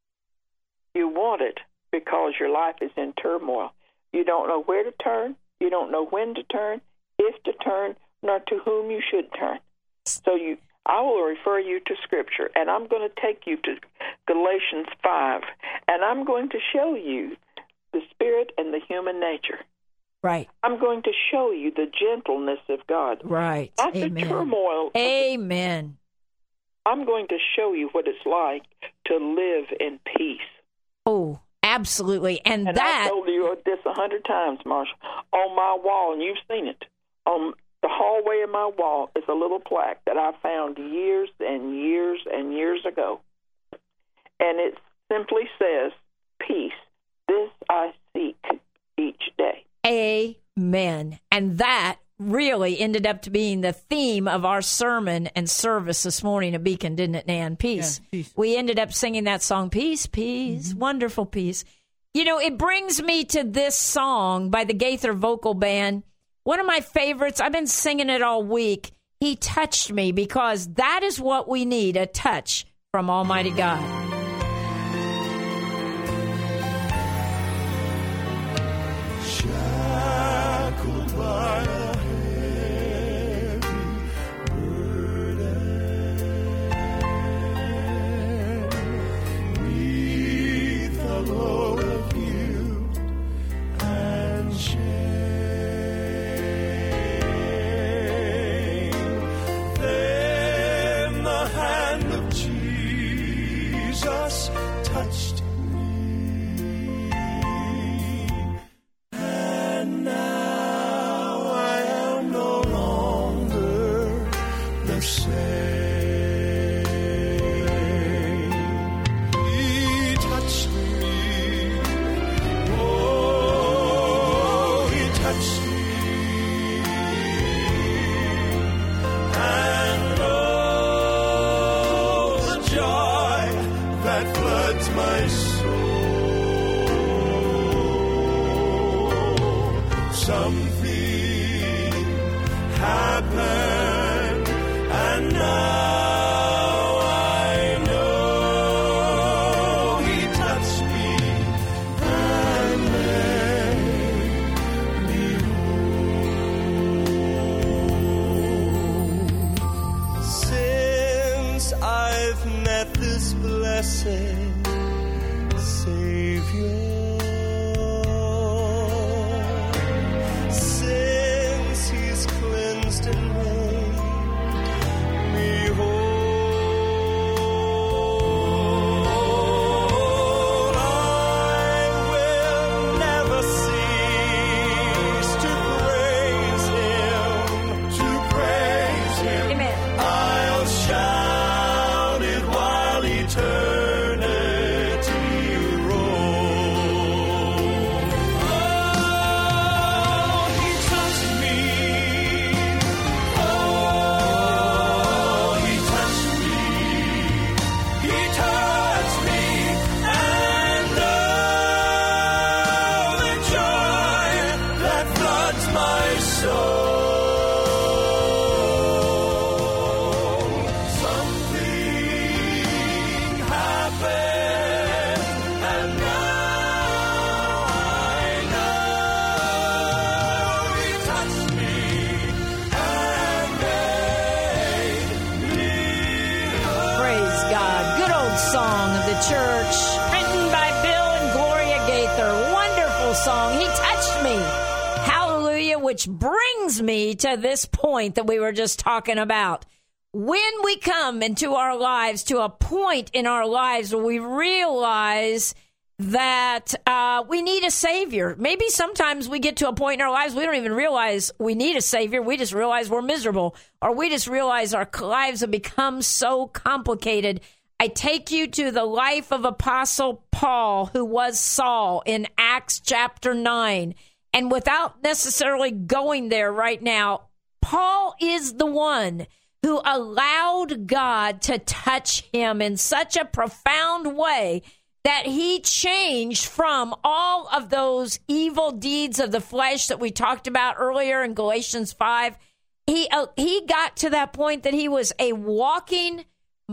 You want it because your life is in turmoil. You don't know where to turn. You don't know when to turn, if to turn, nor to whom you should turn. So I will refer you to Scripture, and I'm going to take you to Galatians 5, and I'm going to show you the spirit and the human nature. Right. I'm going to show you the gentleness of God. Right. Not Amen. the turmoil. Amen. I'm going to show you what it's like to live in peace. Oh, absolutely. And that... I told you this 100 times, Marsha. On my wall, and you've seen it, on the hallway of my wall is a little plaque that I found years and years and years ago. And it simply says, peace, this I seek each day. Amen. And that really ended up to being the theme of our sermon and service this morning at Beacon, didn't it, Nan? Peace. Yeah, peace. We ended up singing that song, Peace, Peace, Wonderful Peace. It brings me to this song by the Gaither Vocal Band. One of my favorites, I've been singing it all week. He touched me, because that is what we need, a touch from Almighty God. Shackled by a heavy burden, neath the load of guilt and shame. Touched me, and now I am no longer the same. He touched me, oh, he touched me, and oh, the joy that floods my soul. Something happened, and now I know he touched me and made me whole. Since I've met this blessed Savior, since He's cleansed and made me whole, I will never cease to praise Him gospel song. He touched me. Hallelujah, which brings me to this point that we were just talking about. When we come into our lives to a point in our lives where we realize that we need a Savior. Maybe sometimes we get to a point in our lives we don't even realize we need a Savior. We just realize we're miserable, or we just realize our lives have become so complicated. I take you to the life of Apostle Paul, who was Saul, in Acts chapter 9. And without necessarily going there right now, Paul is the one who allowed God to touch him in such a profound way that he changed from all of those evil deeds of the flesh that we talked about earlier in Galatians 5. He got to that point that he was a walking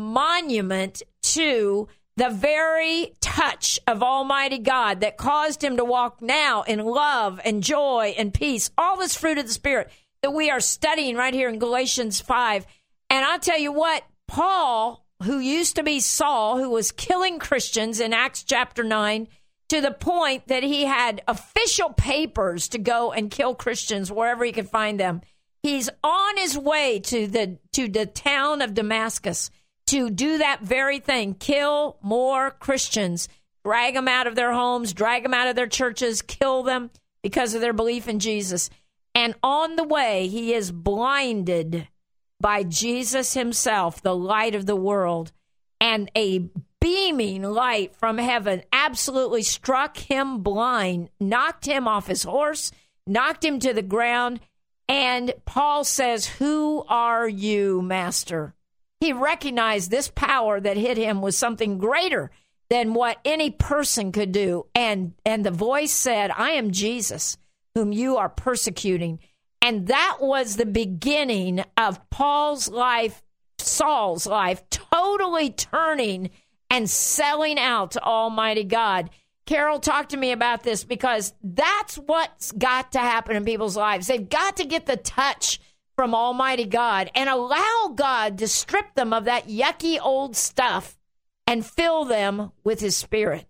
monument to the very touch of Almighty God that caused him to walk now in love and joy and peace, all this fruit of the Spirit that we are studying right here in Galatians 5. And I'll tell you what, Paul, who used to be Saul, who was killing Christians in Acts chapter 9, to the point that he had official papers to go and kill Christians wherever he could find them. He's on his way to the town of Damascus to do that very thing, kill more Christians, drag them out of their homes, drag them out of their churches, kill them because of their belief in Jesus. And on the way, he is blinded by Jesus himself, the light of the world, and a beaming light from heaven absolutely struck him blind, knocked him off his horse, knocked him to the ground. And Paul says, "Who are you, Master?" He recognized this power that hit him was something greater than what any person could do. And the voice said, "I am Jesus, whom you are persecuting." And that was the beginning of Paul's life, Saul's life, totally turning and selling out to Almighty God. Carol, talk to me about this, because that's what's got to happen in people's lives. They've got to get the touch from Almighty God and allow God to strip them of that yucky old stuff and fill them with his Spirit.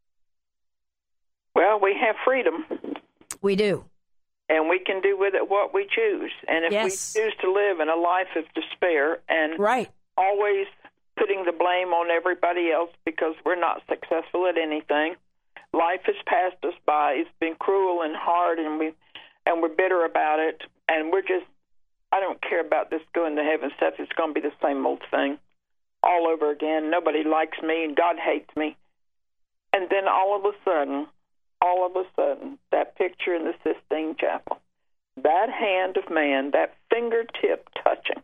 Well, we have freedom. We do. And we can do with it what we choose. And if we choose to live in a life of despair and always putting the blame on everybody else because we're not successful at anything, life has passed us by. It's been cruel and hard, and we're bitter about it. And we're just, I don't care about this going to heaven stuff. It's going to be the same old thing all over again. Nobody likes me, and God hates me. And then all of a sudden, that picture in the Sistine Chapel, that hand of man, that fingertip touching,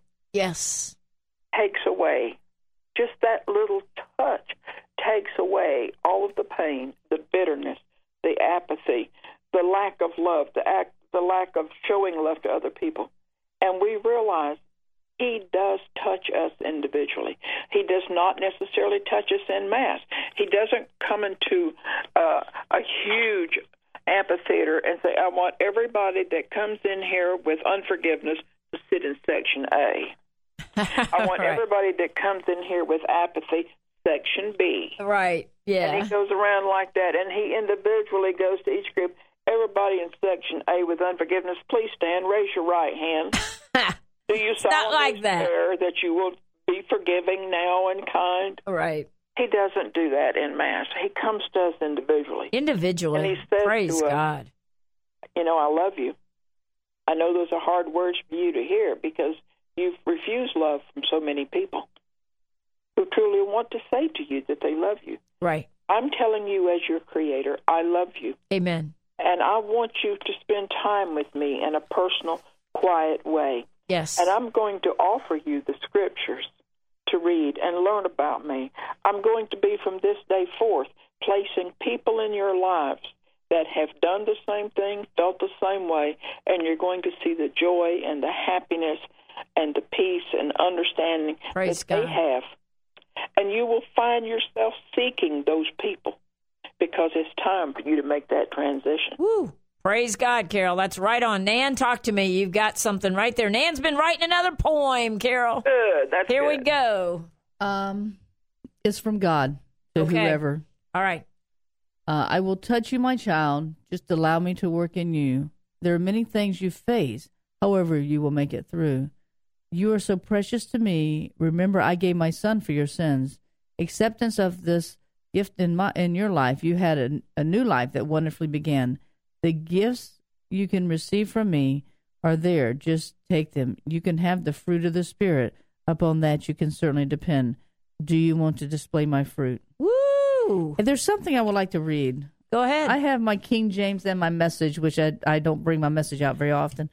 takes away, just that little touch takes away all of the pain, the bitterness, the apathy, the lack of love, the lack of showing love to other people. And we realize he does touch us individually. He does not necessarily touch us en masse. He doesn't come into a huge amphitheater and say, "I want everybody that comes in here with unforgiveness to sit in section A. I want everybody that comes in here with apathy, section B." Right, yeah. And he goes around like that, and he individually goes to each group. Everybody in section A with unforgiveness, please stand, raise your right hand. Do you solemnly swear that you will be forgiving now and kind? Right. He doesn't do that en masse. He comes to us individually. And he says Praise God. You know, I love you. I know those are hard words for you to hear because you've refused love from so many people who truly want to say to you that they love you. Right. I'm telling you as your creator, I love you. Amen. And I want you to spend time with me in a personal, quiet way. Yes. And I'm going to offer you the scriptures to read and learn about me. I'm going to be from this day forth placing people in your lives that have done the same thing, felt the same way, and you're going to see the joy and the happiness and the peace and understanding that they have. And you will find yourself seeking those people because it's time for you to make that transition. Woo. Praise God, Carol. That's right on. Nan, talk to me. You've got something right there. Nan's been writing another poem, Carol. Good. That's Here good. we go. It's from God to whoever. All right. I will touch you, my child. Just allow me to work in you. There are many things you face. However, you will make it through. You are so precious to me. Remember, I gave my son for your sins. Acceptance of this gift in your life. You had a new life that wonderfully began. The gifts you can receive from me are there. Just take them. You can have the fruit of the Spirit. Upon that, you can certainly depend. Do you want to display my fruit? Woo! If there's something I would like to read. Go ahead. I have my King James and my Message, which I don't bring my Message out very often.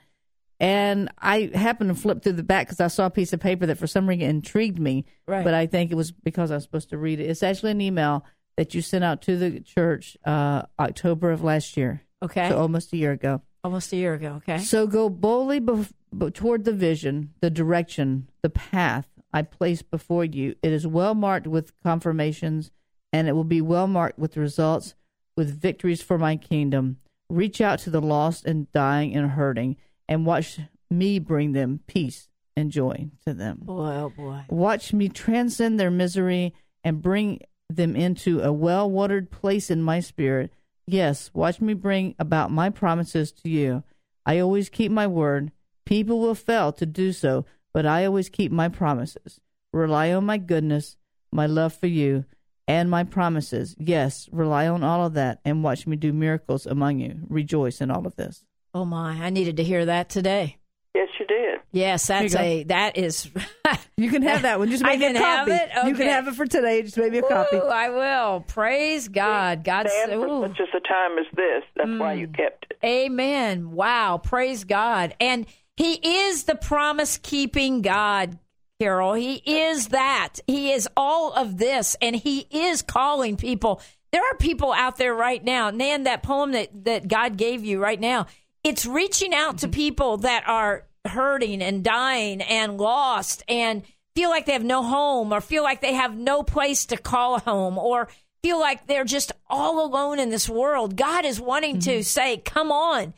And I happened to flip through the back because I saw a piece of paper that for some reason intrigued me. Right. But I think it was because I was supposed to read it. It's actually an email that you sent out to the church October of last year. Okay. So almost a year ago. Almost a year ago, okay. So go boldly toward the vision, the direction, the path I place before you. It is well marked with confirmations, and it will be well marked with results, with victories for my kingdom. Reach out to the lost and dying and hurting, and watch me bring them peace and joy to them. Boy, oh boy. Watch me transcend their misery and bring them into a well-watered place in my spirit. Yes, watch me bring about my promises to you. I always keep my word. People will fail to do so, but I always keep my promises. Rely on my goodness, my love for you, and my promises. Yes, rely on all of that and watch me do miracles among you. Rejoice in all of this. Oh my, I needed to hear that today. Yes, you did. Yes, that is. You can have that one. Just make I a can copy. have it? Okay. You can have it for today. Just make me a copy. Ooh, I will. Praise God. God's for such a time as this. That's why you kept it. Amen. Wow. Praise God. And He is the promise-keeping God, Carol. He is that. He is all of this, and He is calling people. There are people out there right now. Nan, that poem that God gave you right now, it's reaching out to people that are hurting and dying and lost and feel like they have no home or feel like they have no place to call home or feel like they're just all alone in this world. God is wanting to say, come on,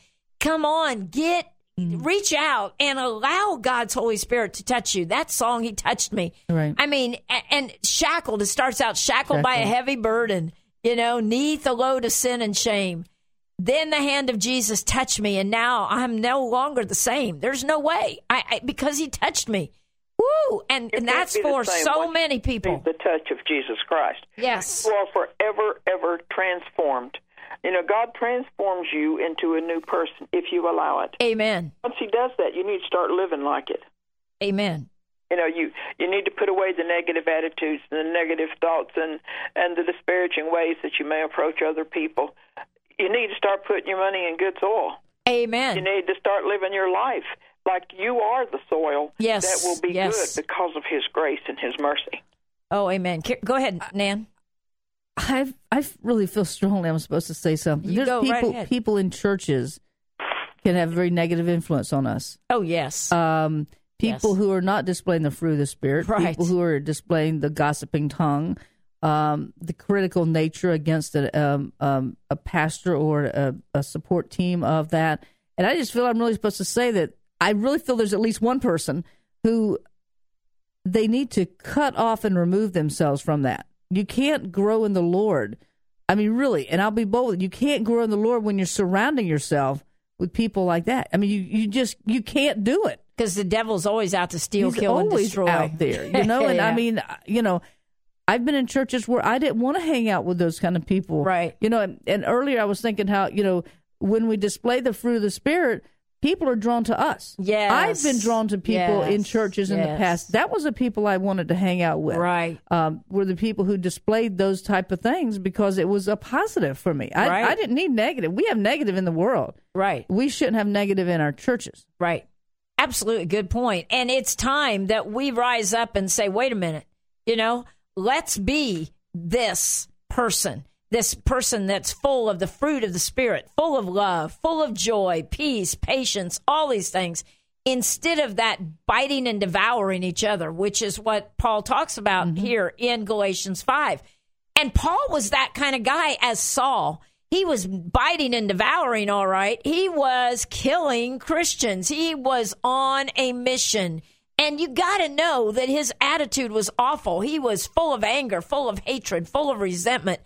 reach out and allow God's Holy Spirit to touch you. That song, He touched me. Right. I mean, and shackled, it starts out shackled by a heavy burden, neath a load of sin and shame. Then the hand of Jesus touched me, and now I'm no longer the same. There's no way, because He touched me. Woo! And that's for so many people. The touch of Jesus Christ. Yes. You are forever, ever transformed. God transforms you into a new person if you allow it. Amen. Once He does that, you need to start living like it. Amen. You need to put away the negative attitudes and the negative thoughts and the disparaging ways that you may approach other people. You need to start putting your money in good soil. Amen. You need to start living your life like you are the soil that will be good because of His grace and His mercy. Oh, amen. Go ahead, Nan. I really feel strongly I'm supposed to say something. There's people in churches can have a very negative influence on us. Oh, yes. People who are not displaying the fruit of the Spirit, right. People who are displaying the gossiping tongue, the critical nature against a pastor or a support team of that. And I just feel I'm really supposed to say that I really feel there's at least one person who they need to cut off and remove themselves from that. You can't grow in the Lord. I mean, really, and I'll be bold, you can't grow in the Lord when you're surrounding yourself with people like that. I mean, you can't do it. Because the devil's always out to steal, kill, and destroy. He's always out there, And yeah. I mean, I've been in churches where I didn't want to hang out with those kind of people. Right. And earlier I was thinking how, when we display the fruit of the Spirit, people are drawn to us. Yes. I've been drawn to people in churches in the past. That was the people I wanted to hang out with. Right. Were the people who displayed those type of things because it was a positive for me. I didn't need negative. We have negative in the world. Right. We shouldn't have negative in our churches. Right. Absolutely. Good point. And it's time that we rise up and say, wait a minute, let's be this person that's full of the fruit of the Spirit, full of love, full of joy, peace, patience, all these things, instead of that biting and devouring each other, which is what Paul talks about here in Galatians 5. And Paul was that kind of guy as Saul. He was biting and devouring, all right. He was killing Christians. He was on a mission. And you got to know that his attitude was awful. He was full of anger, full of hatred, full of resentment,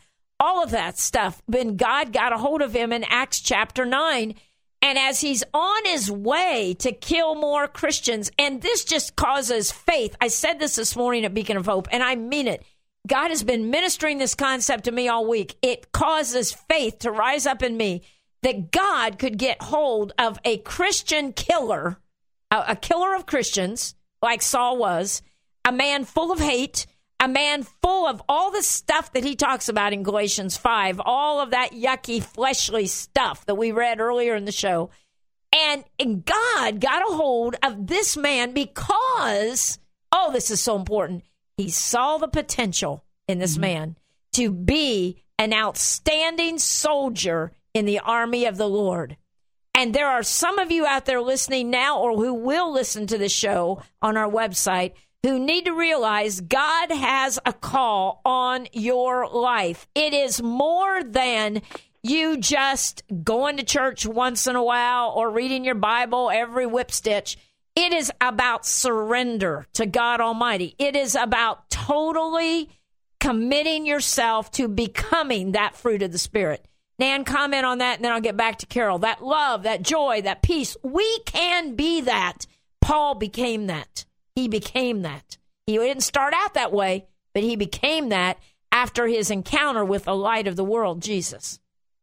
all of that stuff. When God got a hold of him in Acts chapter 9, and as he's on his way to kill more Christians, and this just causes faith. I said this morning at Beacon of Hope, and I mean it. God has been ministering this concept to me all week. It causes faith to rise up in me that God could get hold of a Christian killer, a killer of Christians, like Saul was, a man full of hate, a man full of all the stuff that he talks about in Galatians 5, all of that yucky, fleshly stuff that we read earlier in the show. And God got a hold of this man because, this is so important, he saw the potential in this man to be an outstanding soldier in the army of the Lord. And there are some of you out there listening now or who will listen to the show on our website who need to realize God has a call on your life. It is more than you just going to church once in a while or reading your Bible every whip stitch. It is about surrender to God Almighty. It is about totally committing yourself to becoming that fruit of the Spirit. Nan, comment on that, and then I'll get back to Carol. That love, that joy, that peace, we can be that. Paul became that. He became that. He didn't start out that way, but he became that after his encounter with the light of the world, Jesus.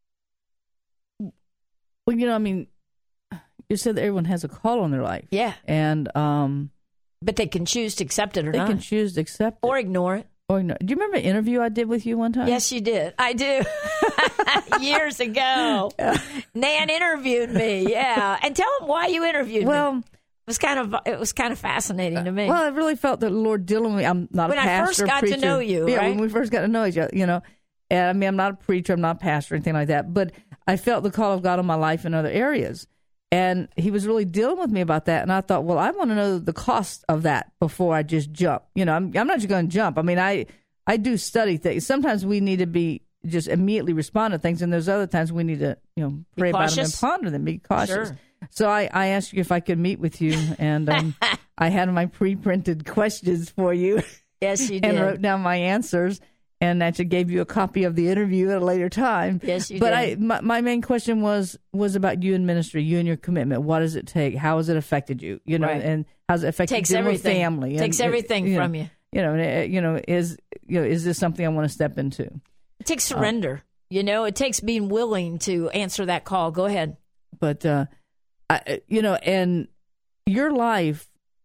Well, you said that everyone has a call on their life. Yeah. And but they can choose to accept it or not. They can choose to accept it. Or ignore it. Do you remember an interview I did with you one time? Yes, you did. I do. Years ago. Nan interviewed me, yeah. And tell them why you interviewed me. It was kind of fascinating to me. Well, I really felt that the Lord dealing with me. I'm not a pastor, when I first got preacher. to know you, yeah, right? When we first got to know each other, And I'm not a preacher, I'm not a pastor, or anything like that. But I felt the call of God on my life in other areas. And he was really dealing with me about that. And I thought, well, I want to know the cost of that before I just jump. I'm not just going to jump. I mean, I do study things. Sometimes we need to be just immediately respond to things, and there's other times we need to, pray about them and ponder them, be cautious. Sure. So I asked you if I could meet with you, and I had my pre-printed questions for you. Yes, you did. And wrote down my answers, and actually gave you a copy of the interview at a later time. Yes, you did. But my main question was about you in ministry, you and your commitment. What does it take? How has it affected you? Right. And how's it affected your family? Takes everything from you. Is this something I want to step into? It takes surrender. It takes being willing to answer that call. Go ahead. But and your life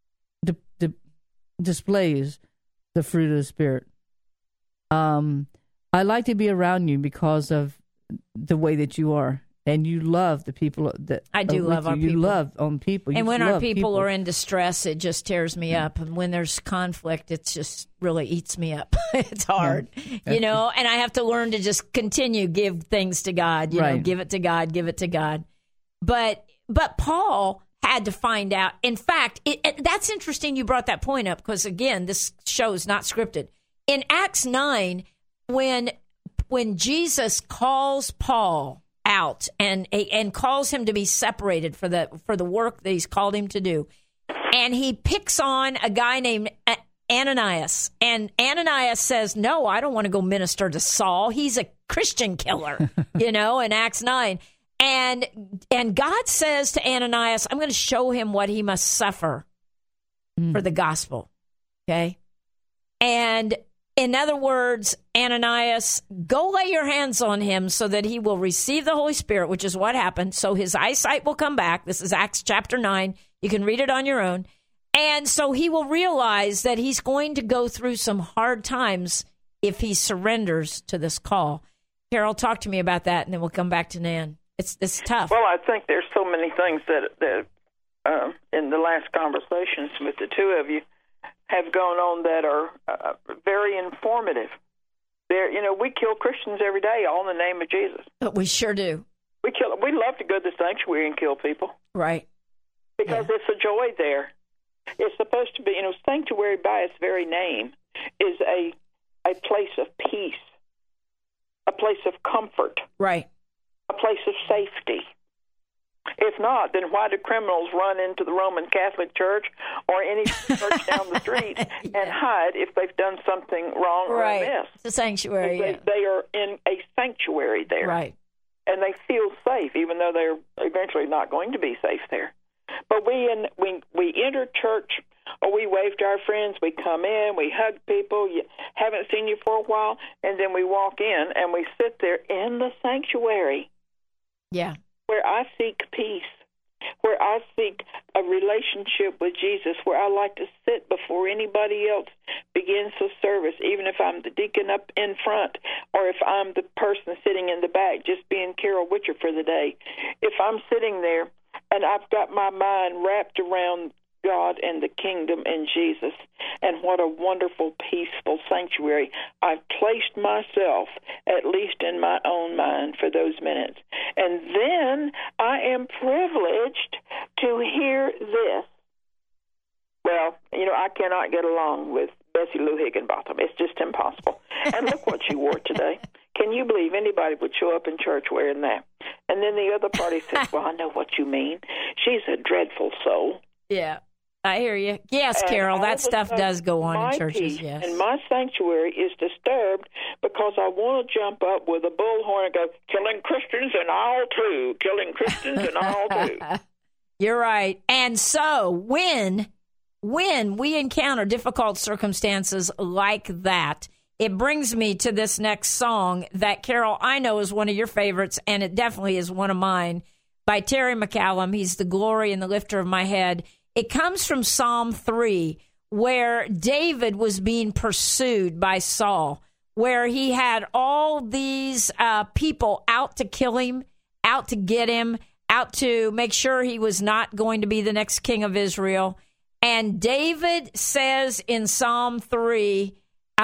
displays the fruit of the Spirit. I like to be around you because of the way that you are. And you love the people that I do love our people. You love on people. And when our people are in distress, it just tears me up. And when there's conflict, it just really eats me up. It's hard, and I have to learn to just continue give things to God. Give it to God, give it to God. But Paul had to find out. In fact, that's interesting you brought that point up because, again, this show is not scripted. In Acts 9, when Jesus calls Paul out and calls him to be separated for the work that he's called him to do, and he picks on a guy named Ananias, and Ananias says, "No, I don't want to go minister to Saul. He's a Christian killer," in Acts 9. And God says to Ananias, "I'm going to show him what he must suffer for the gospel." Okay? And in other words, Ananias, go lay your hands on him so that he will receive the Holy Spirit, which is what happened. So his eyesight will come back. This is Acts chapter 9. You can read it on your own. And so he will realize that he's going to go through some hard times if he surrenders to this call. Carol, talk to me about that, and then we'll come back to Nan. It's tough. Well, I think there's so many things that in the last conversations with the two of you have gone on that are very informative. We kill Christians every day, all in the name of Jesus. But we sure do. We love to go to the sanctuary and kill people, right? Because it's a joy there. It's supposed to be, sanctuary by its very name is a place of peace, a place of comfort, right? A place of safety. If not, then why do criminals run into the Roman Catholic Church or any church down the street and hide if they've done something wrong or amiss? It's a sanctuary. They are in a sanctuary there. Right. And they feel safe, even though they're eventually not going to be safe there. But we enter church, or we wave to our friends, we come in, we hug people, you haven't seen you for a while, and then we walk in and we sit there in the sanctuary. Yeah. Where I seek peace, where I seek a relationship with Jesus, where I like to sit before anybody else begins the service, even if I'm the deacon up in front or if I'm the person sitting in the back, just being Carol Witcher for the day. If I'm sitting there and I've got my mind wrapped around God and the kingdom and Jesus, and what a wonderful, peaceful sanctuary I've placed myself, at least in my own mind, for those minutes. And then I am privileged to hear this. Well, I cannot get along with Bessie Lou Higginbotham. It's just impossible. And look what she wore today. Can you believe anybody would show up in church wearing that? And then the other party says, well, I know what you mean. She's a dreadful soul. Yeah. I hear you. Yes, Carol, that stuff does go on in churches, yes. And my sanctuary is disturbed because I want to jump up with a bullhorn and go, killing Christians and all too, killing Christians and all too. You're right. And so when we encounter difficult circumstances like that, it brings me to this next song that, Carol, I know is one of your favorites, and it definitely is one of mine, by Terry McCallum. He's the glory and the lifter of my head. It comes from Psalm 3, where David was being pursued by Saul, where he had all these people out to kill him, out to get him, out to make sure he was not going to be the next king of Israel. And David says in Psalm 3,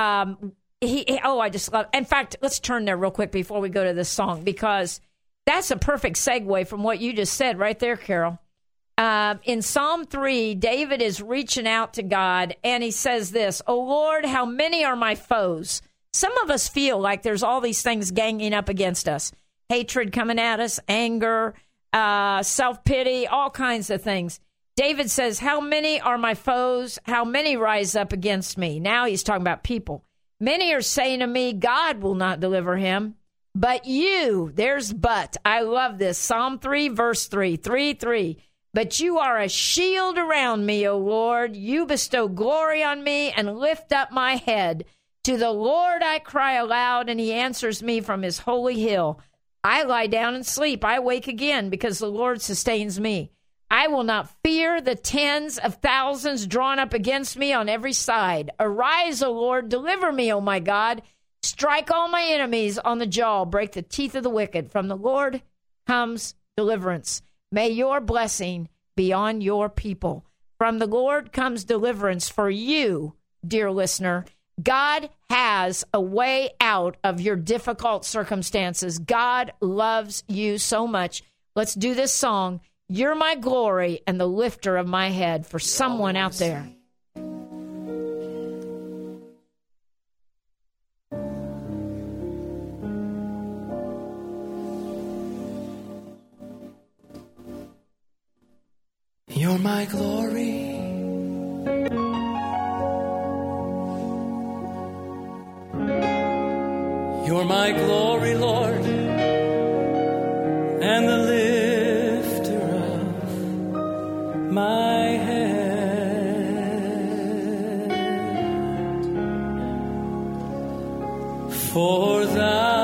I just love. In fact, let's turn there real quick before we go to this song, because that's a perfect segue from what you just said right there, Carol. In Psalm 3, David is reaching out to God, and he says this, "O Lord, how many are my foes?" Some of us feel like there's all these things ganging up against us. Hatred coming at us, anger, self-pity, all kinds of things. David says, how many are my foes? How many rise up against me? Now he's talking about people. Many are saying to me, God will not deliver him. But you, there's but. I love this. Psalm 3, verse 3, 3. But you are a shield around me, O Lord. You bestow glory on me and lift up my head. To the Lord I cry aloud, and he answers me from his holy hill. I lie down and sleep. I wake again because the Lord sustains me. I will not fear the tens of thousands drawn up against me on every side. Arise, O Lord, deliver me, O my God. Strike all my enemies on the jaw. Break the teeth of the wicked. From the Lord comes deliverance. May your blessing be on your people. From the Lord comes deliverance for you, dear listener. God has a way out of your difficult circumstances. God loves you so much. Let's do this song, You're My Glory and the Lifter of My Head, for someone out there. You're my glory. You're my glory, Lord, and the lifter of my head. For thou,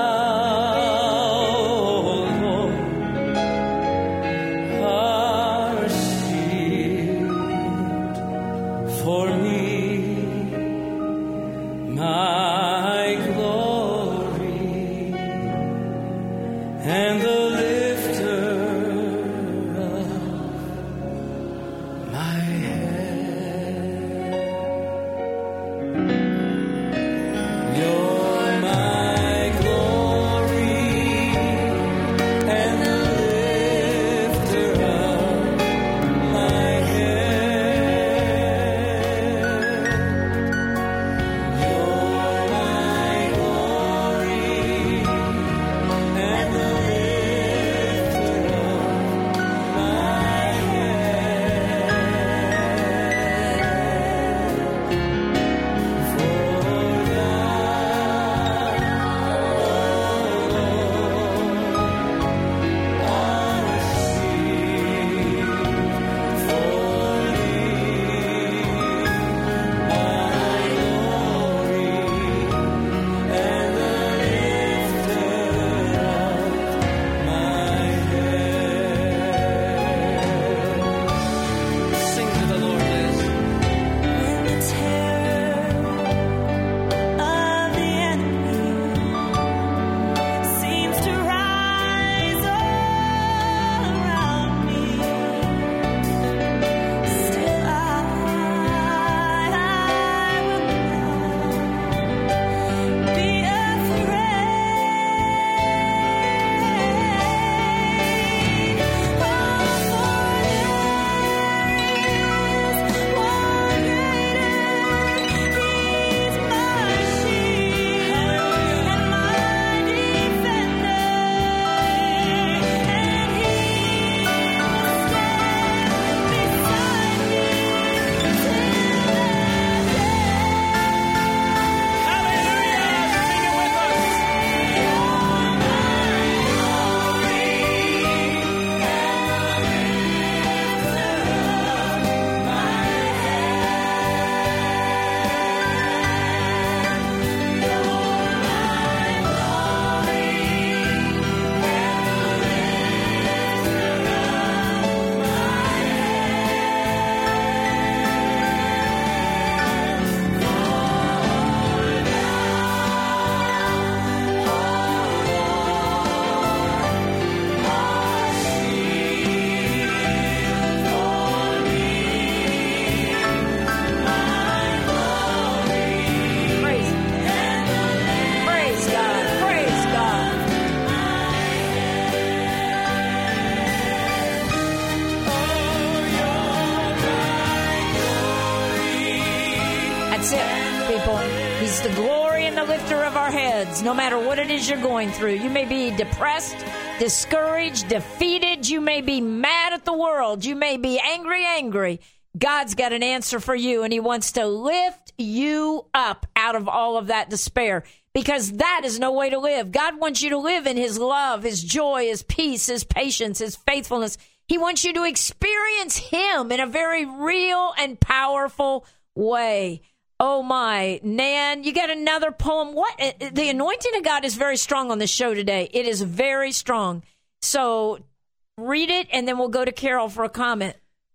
That's it, people. He's the glory and the lifter of our heads, no matter what it is you're going through. You may be depressed, discouraged, defeated. You may be mad at the world. You may be angry. God's got an answer for you, and he wants to lift you up out of all of that despair, because that is no way to live. God wants you to live in his love, his joy, his peace, his patience, his faithfulness. He wants you to experience him in a very real and powerful way. Oh, my. Nan, you got another poem. What? The anointing of God is very strong on this show today. It is very strong. So read it, and then we'll go to Carol for a comment.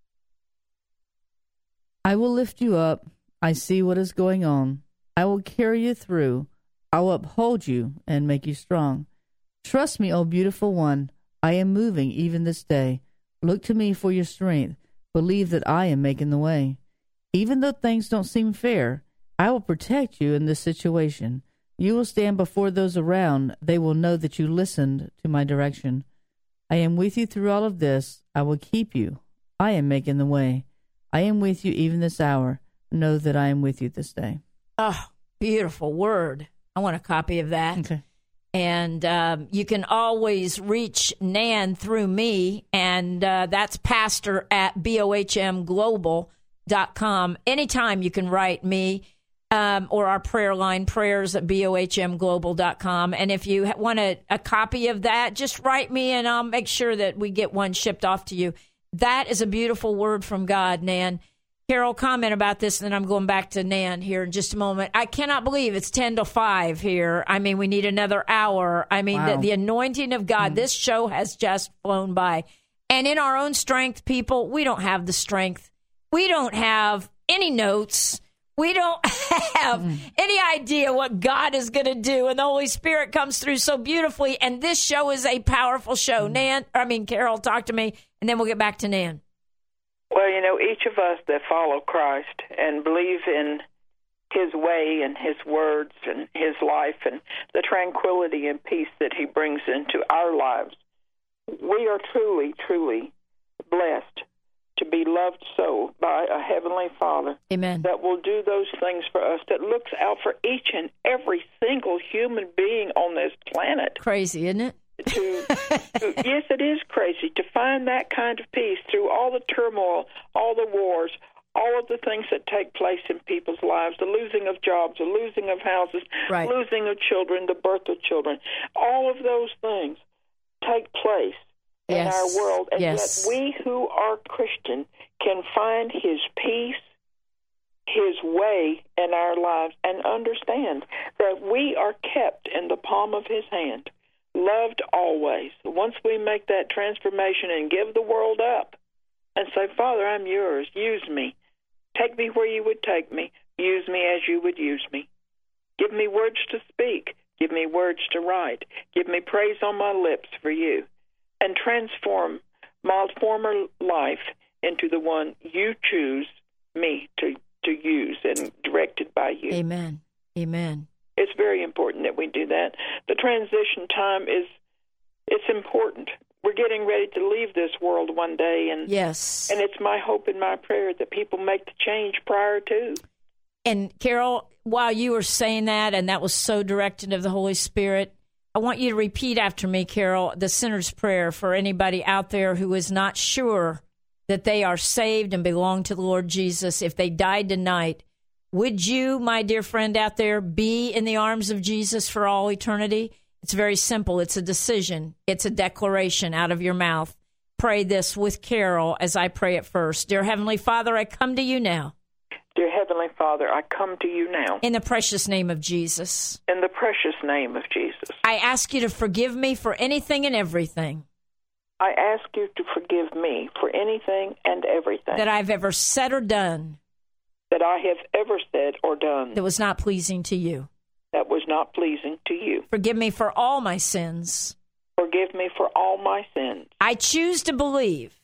I will lift you up. I see what is going on. I will carry you through. I will uphold you and make you strong. Trust me, O beautiful one. I am moving even this day. Look to me for your strength. Believe that I am making the way. Even though things don't seem fair, I will protect you in this situation. You will stand before those around. They will know that you listened to my direction. I am with you through all of this. I will keep you. I am making the way. I am with you even this hour. Know that I am with you this day. Oh, beautiful word. I want a copy of that. Okay. And you can always reach Nan through me, and that's pastor at bohmglobal.com. Anytime you can write me or our prayer line, prayers at bohmglobal.com. And if you want a copy of that, just write me, and I'll make sure that we get one shipped off to you. That is a beautiful word from God, Nan. Carol, comment about this, and then I'm going back to Nan here in just a moment. I cannot believe it's 10 to 5 here. I mean, we need another hour. I mean, wow. the anointing of God, this show has just flown by. And in our own strength, people, we don't have the strength. We don't have any notes. We don't have any idea what God is going to do. And the Holy Spirit comes through so beautifully. And this show is a powerful show. Carol, talk to me, and then we'll get back to Nan. Well, each of us that follow Christ and believe in his way and his words and his life and the tranquility and peace that he brings into our lives, we are truly, truly blessed to be loved so by a Heavenly Father. Amen. That will do those things for us, that looks out for each and every single human being on this planet. Crazy, isn't it? Yes, it is crazy to find that kind of peace through all the turmoil, all the wars, all of the things that take place in people's lives, the losing of jobs, the losing of houses, right. Losing of children, the birth of children. All of those things take place in our world, and yet we who are Christian can find his peace, his way in our lives, and understand that we are kept in the palm of his hand. Loved always. Once we make that transformation and give the world up and say, Father, I'm yours. Use me. Take me where you would take me. Use me as you would use me. Give me words to speak. Give me words to write. Give me praise on my lips for you. And transform my former life into the one you choose me to use and directed by you. Amen. Amen. It's very important that we do that. The transition time it's important. We're getting ready to leave this world one day, and yes, and it's my hope and my prayer that people make the change prior to. And Carol, while you were saying that, and that was so directed of the Holy Spirit, I want you to repeat after me, Carol, the sinner's prayer for anybody out there who is not sure that they are saved and belong to the Lord Jesus. If they died tonight, would you, my dear friend out there, be in the arms of Jesus for all eternity? It's very simple. It's a decision. It's a declaration out of your mouth. Pray this with Carol as I pray it first. Dear Heavenly Father, I come to you now. Dear Heavenly Father, I come to you now. In the precious name of Jesus. In the precious name of Jesus. I ask you to forgive me for anything and everything. I ask you to forgive me for anything and everything that I've ever said or done. That I have ever said or done. That was not pleasing to you. That was not pleasing to you. Forgive me for all my sins. Forgive me for all my sins. I choose to believe.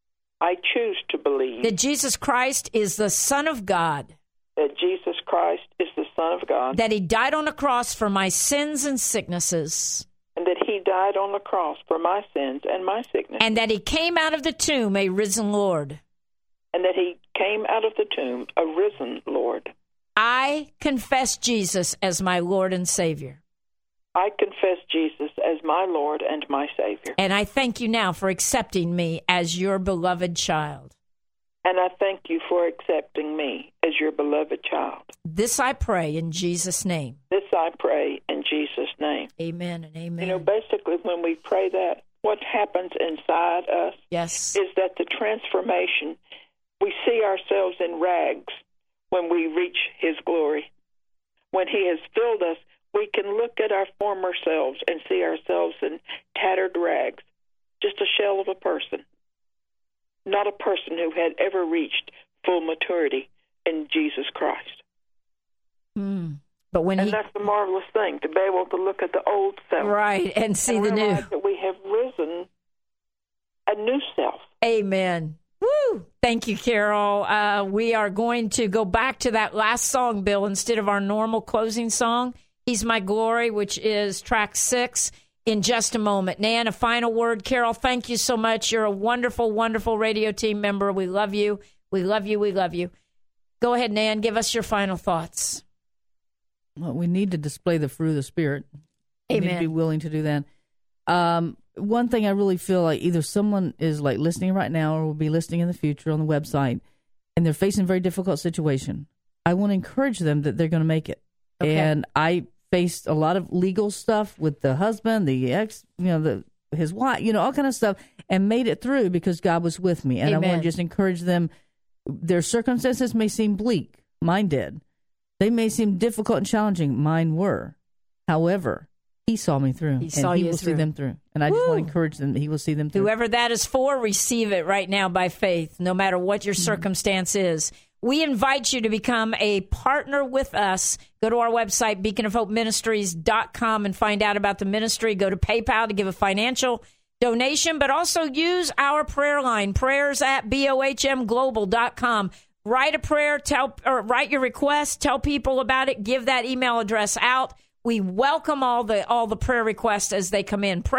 I choose to believe. That Jesus Christ is the Son of God. That Jesus Christ is the Son of God. That he died on the cross for my sins and sicknesses. And that he died on the cross for my sins and my sickness. And that he came out of the tomb a risen Lord. And that he came out of the tomb a risen Lord. I confess Jesus as my Lord and Savior. I confess Jesus as my Lord and my Savior. And I thank you now for accepting me as your beloved child. And I thank you for accepting me as your beloved child. This I pray in Jesus' name. This I pray in Jesus' name. Amen and amen. You know, basically when we pray that, what happens inside us is that the transformation, we see ourselves in rags when we reach His glory. When He has filled us, we can look at our former selves and see ourselves in tattered rags, just a shell of a person, not a person who had ever reached full maturity in Jesus Christ. But when and that's the marvelous thing, to be able to look at the old self. Right, and see and the new. That we have risen a new self. Amen. Woo! Thank you, Carol. We are going to go back to that last song, Bill, instead of our normal closing song. He's My Glory, which is track 6, in just a moment. Nan, a final word. Carol, thank you so much. You're a wonderful, wonderful radio team member. We love you. We love you. We love you. Go ahead, Nan. Give us your final thoughts. Well, we need to display the fruit of the Spirit. Amen. We need to be willing to do that. One thing I really feel like either someone is like listening right now or will be listening in the future on the website, and they're facing a very difficult situation. I want to encourage them that they're going to make it. Okay. And I faced a lot of legal stuff with the husband, the ex, his wife, all kind of stuff, and made it through because God was with me. And Amen. I want to just encourage them. Their circumstances may seem bleak. Mine did. They may seem difficult and challenging. Mine were. However, He saw me through. He will see them through. And I just want to encourage them that He will see them through. Whoever that is for, receive it right now by faith, no matter what your circumstance is. We invite you to become a partner with us. Go to our website, beaconofhopeministries.com, and find out about the ministry. Go to PayPal to give a financial donation, but also use our prayer line, prayers@bohmglobal.com. Write a prayer, write your request, tell people about it, give that email address out. We welcome all the prayer requests as they come in.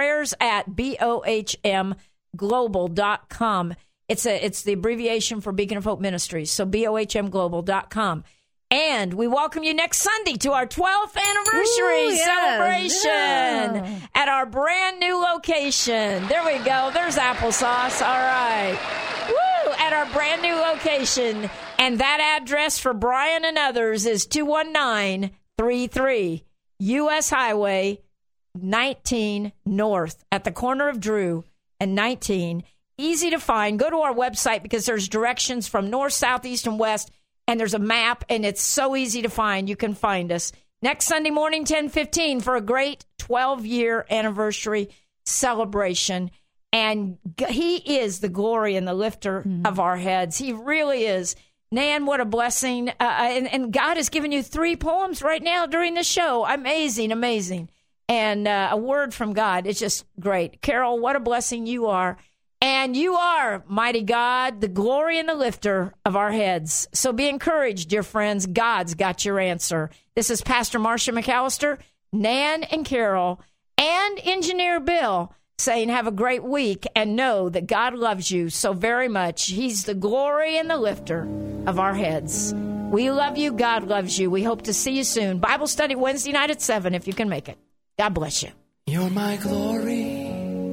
Prayers@bohmglobal.com. It's the abbreviation for Beacon of Hope Ministries, so bohmglobal.com. And we welcome you next Sunday to our 12th anniversary celebration at our brand new location. There we go. There's applesauce. All right. Woo! At our brand new location. And that address for Brian and others is 21933 U.S. Highway 19 North at the corner of Drew and 19. Easy to find. Go to our website because there's directions from north, south, east, and west, and there's a map, and it's so easy to find. You can find us. Next Sunday morning, 10:15, for a great 12-year anniversary celebration. And He is the glory and the lifter of our heads. He really is. Nan, what a blessing. And God has given you 3 poems right now during the show. Amazing, amazing. And a word from God. It's just great. Carol, what a blessing you are. And you are, mighty God, the glory and the lifter of our heads. So be encouraged, dear friends. God's got your answer. This is Pastor Marcia McAllister, Nan and Carol, and Engineer Bill saying have a great week and know that God loves you so very much. He's the glory and the lifter of our heads. We love you. God loves you. We hope to see you soon. Bible study Wednesday night at 7 if you can make it. God bless you. You're my glory.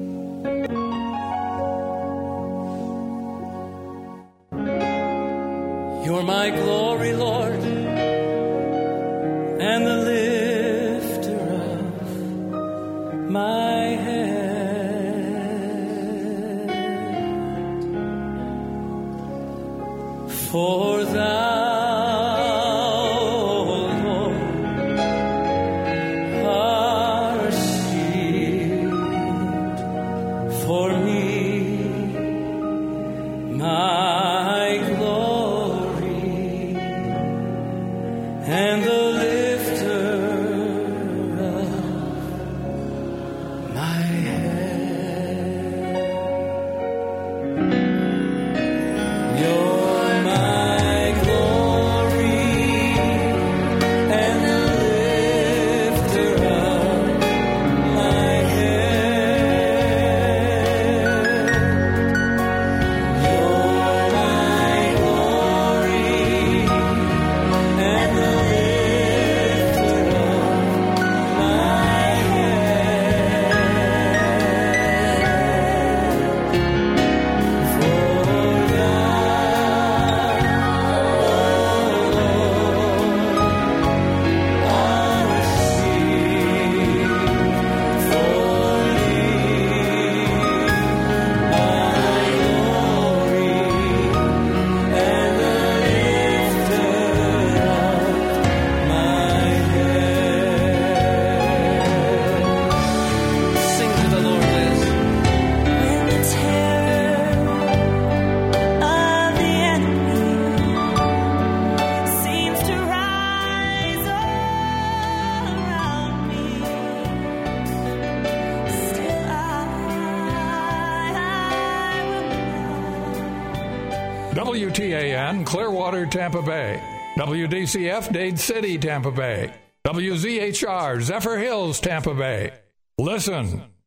You're my glory, Lord, and the lifter of my head. For Thou, Lord, art shield for me, my glory, and the lifter of my head. You're my glory and the lifter of my head. WTAN, Clearwater, Tampa Bay. WDCF, Dade City, Tampa Bay. WZHR, Zephyr Hills, Tampa Bay. Listen.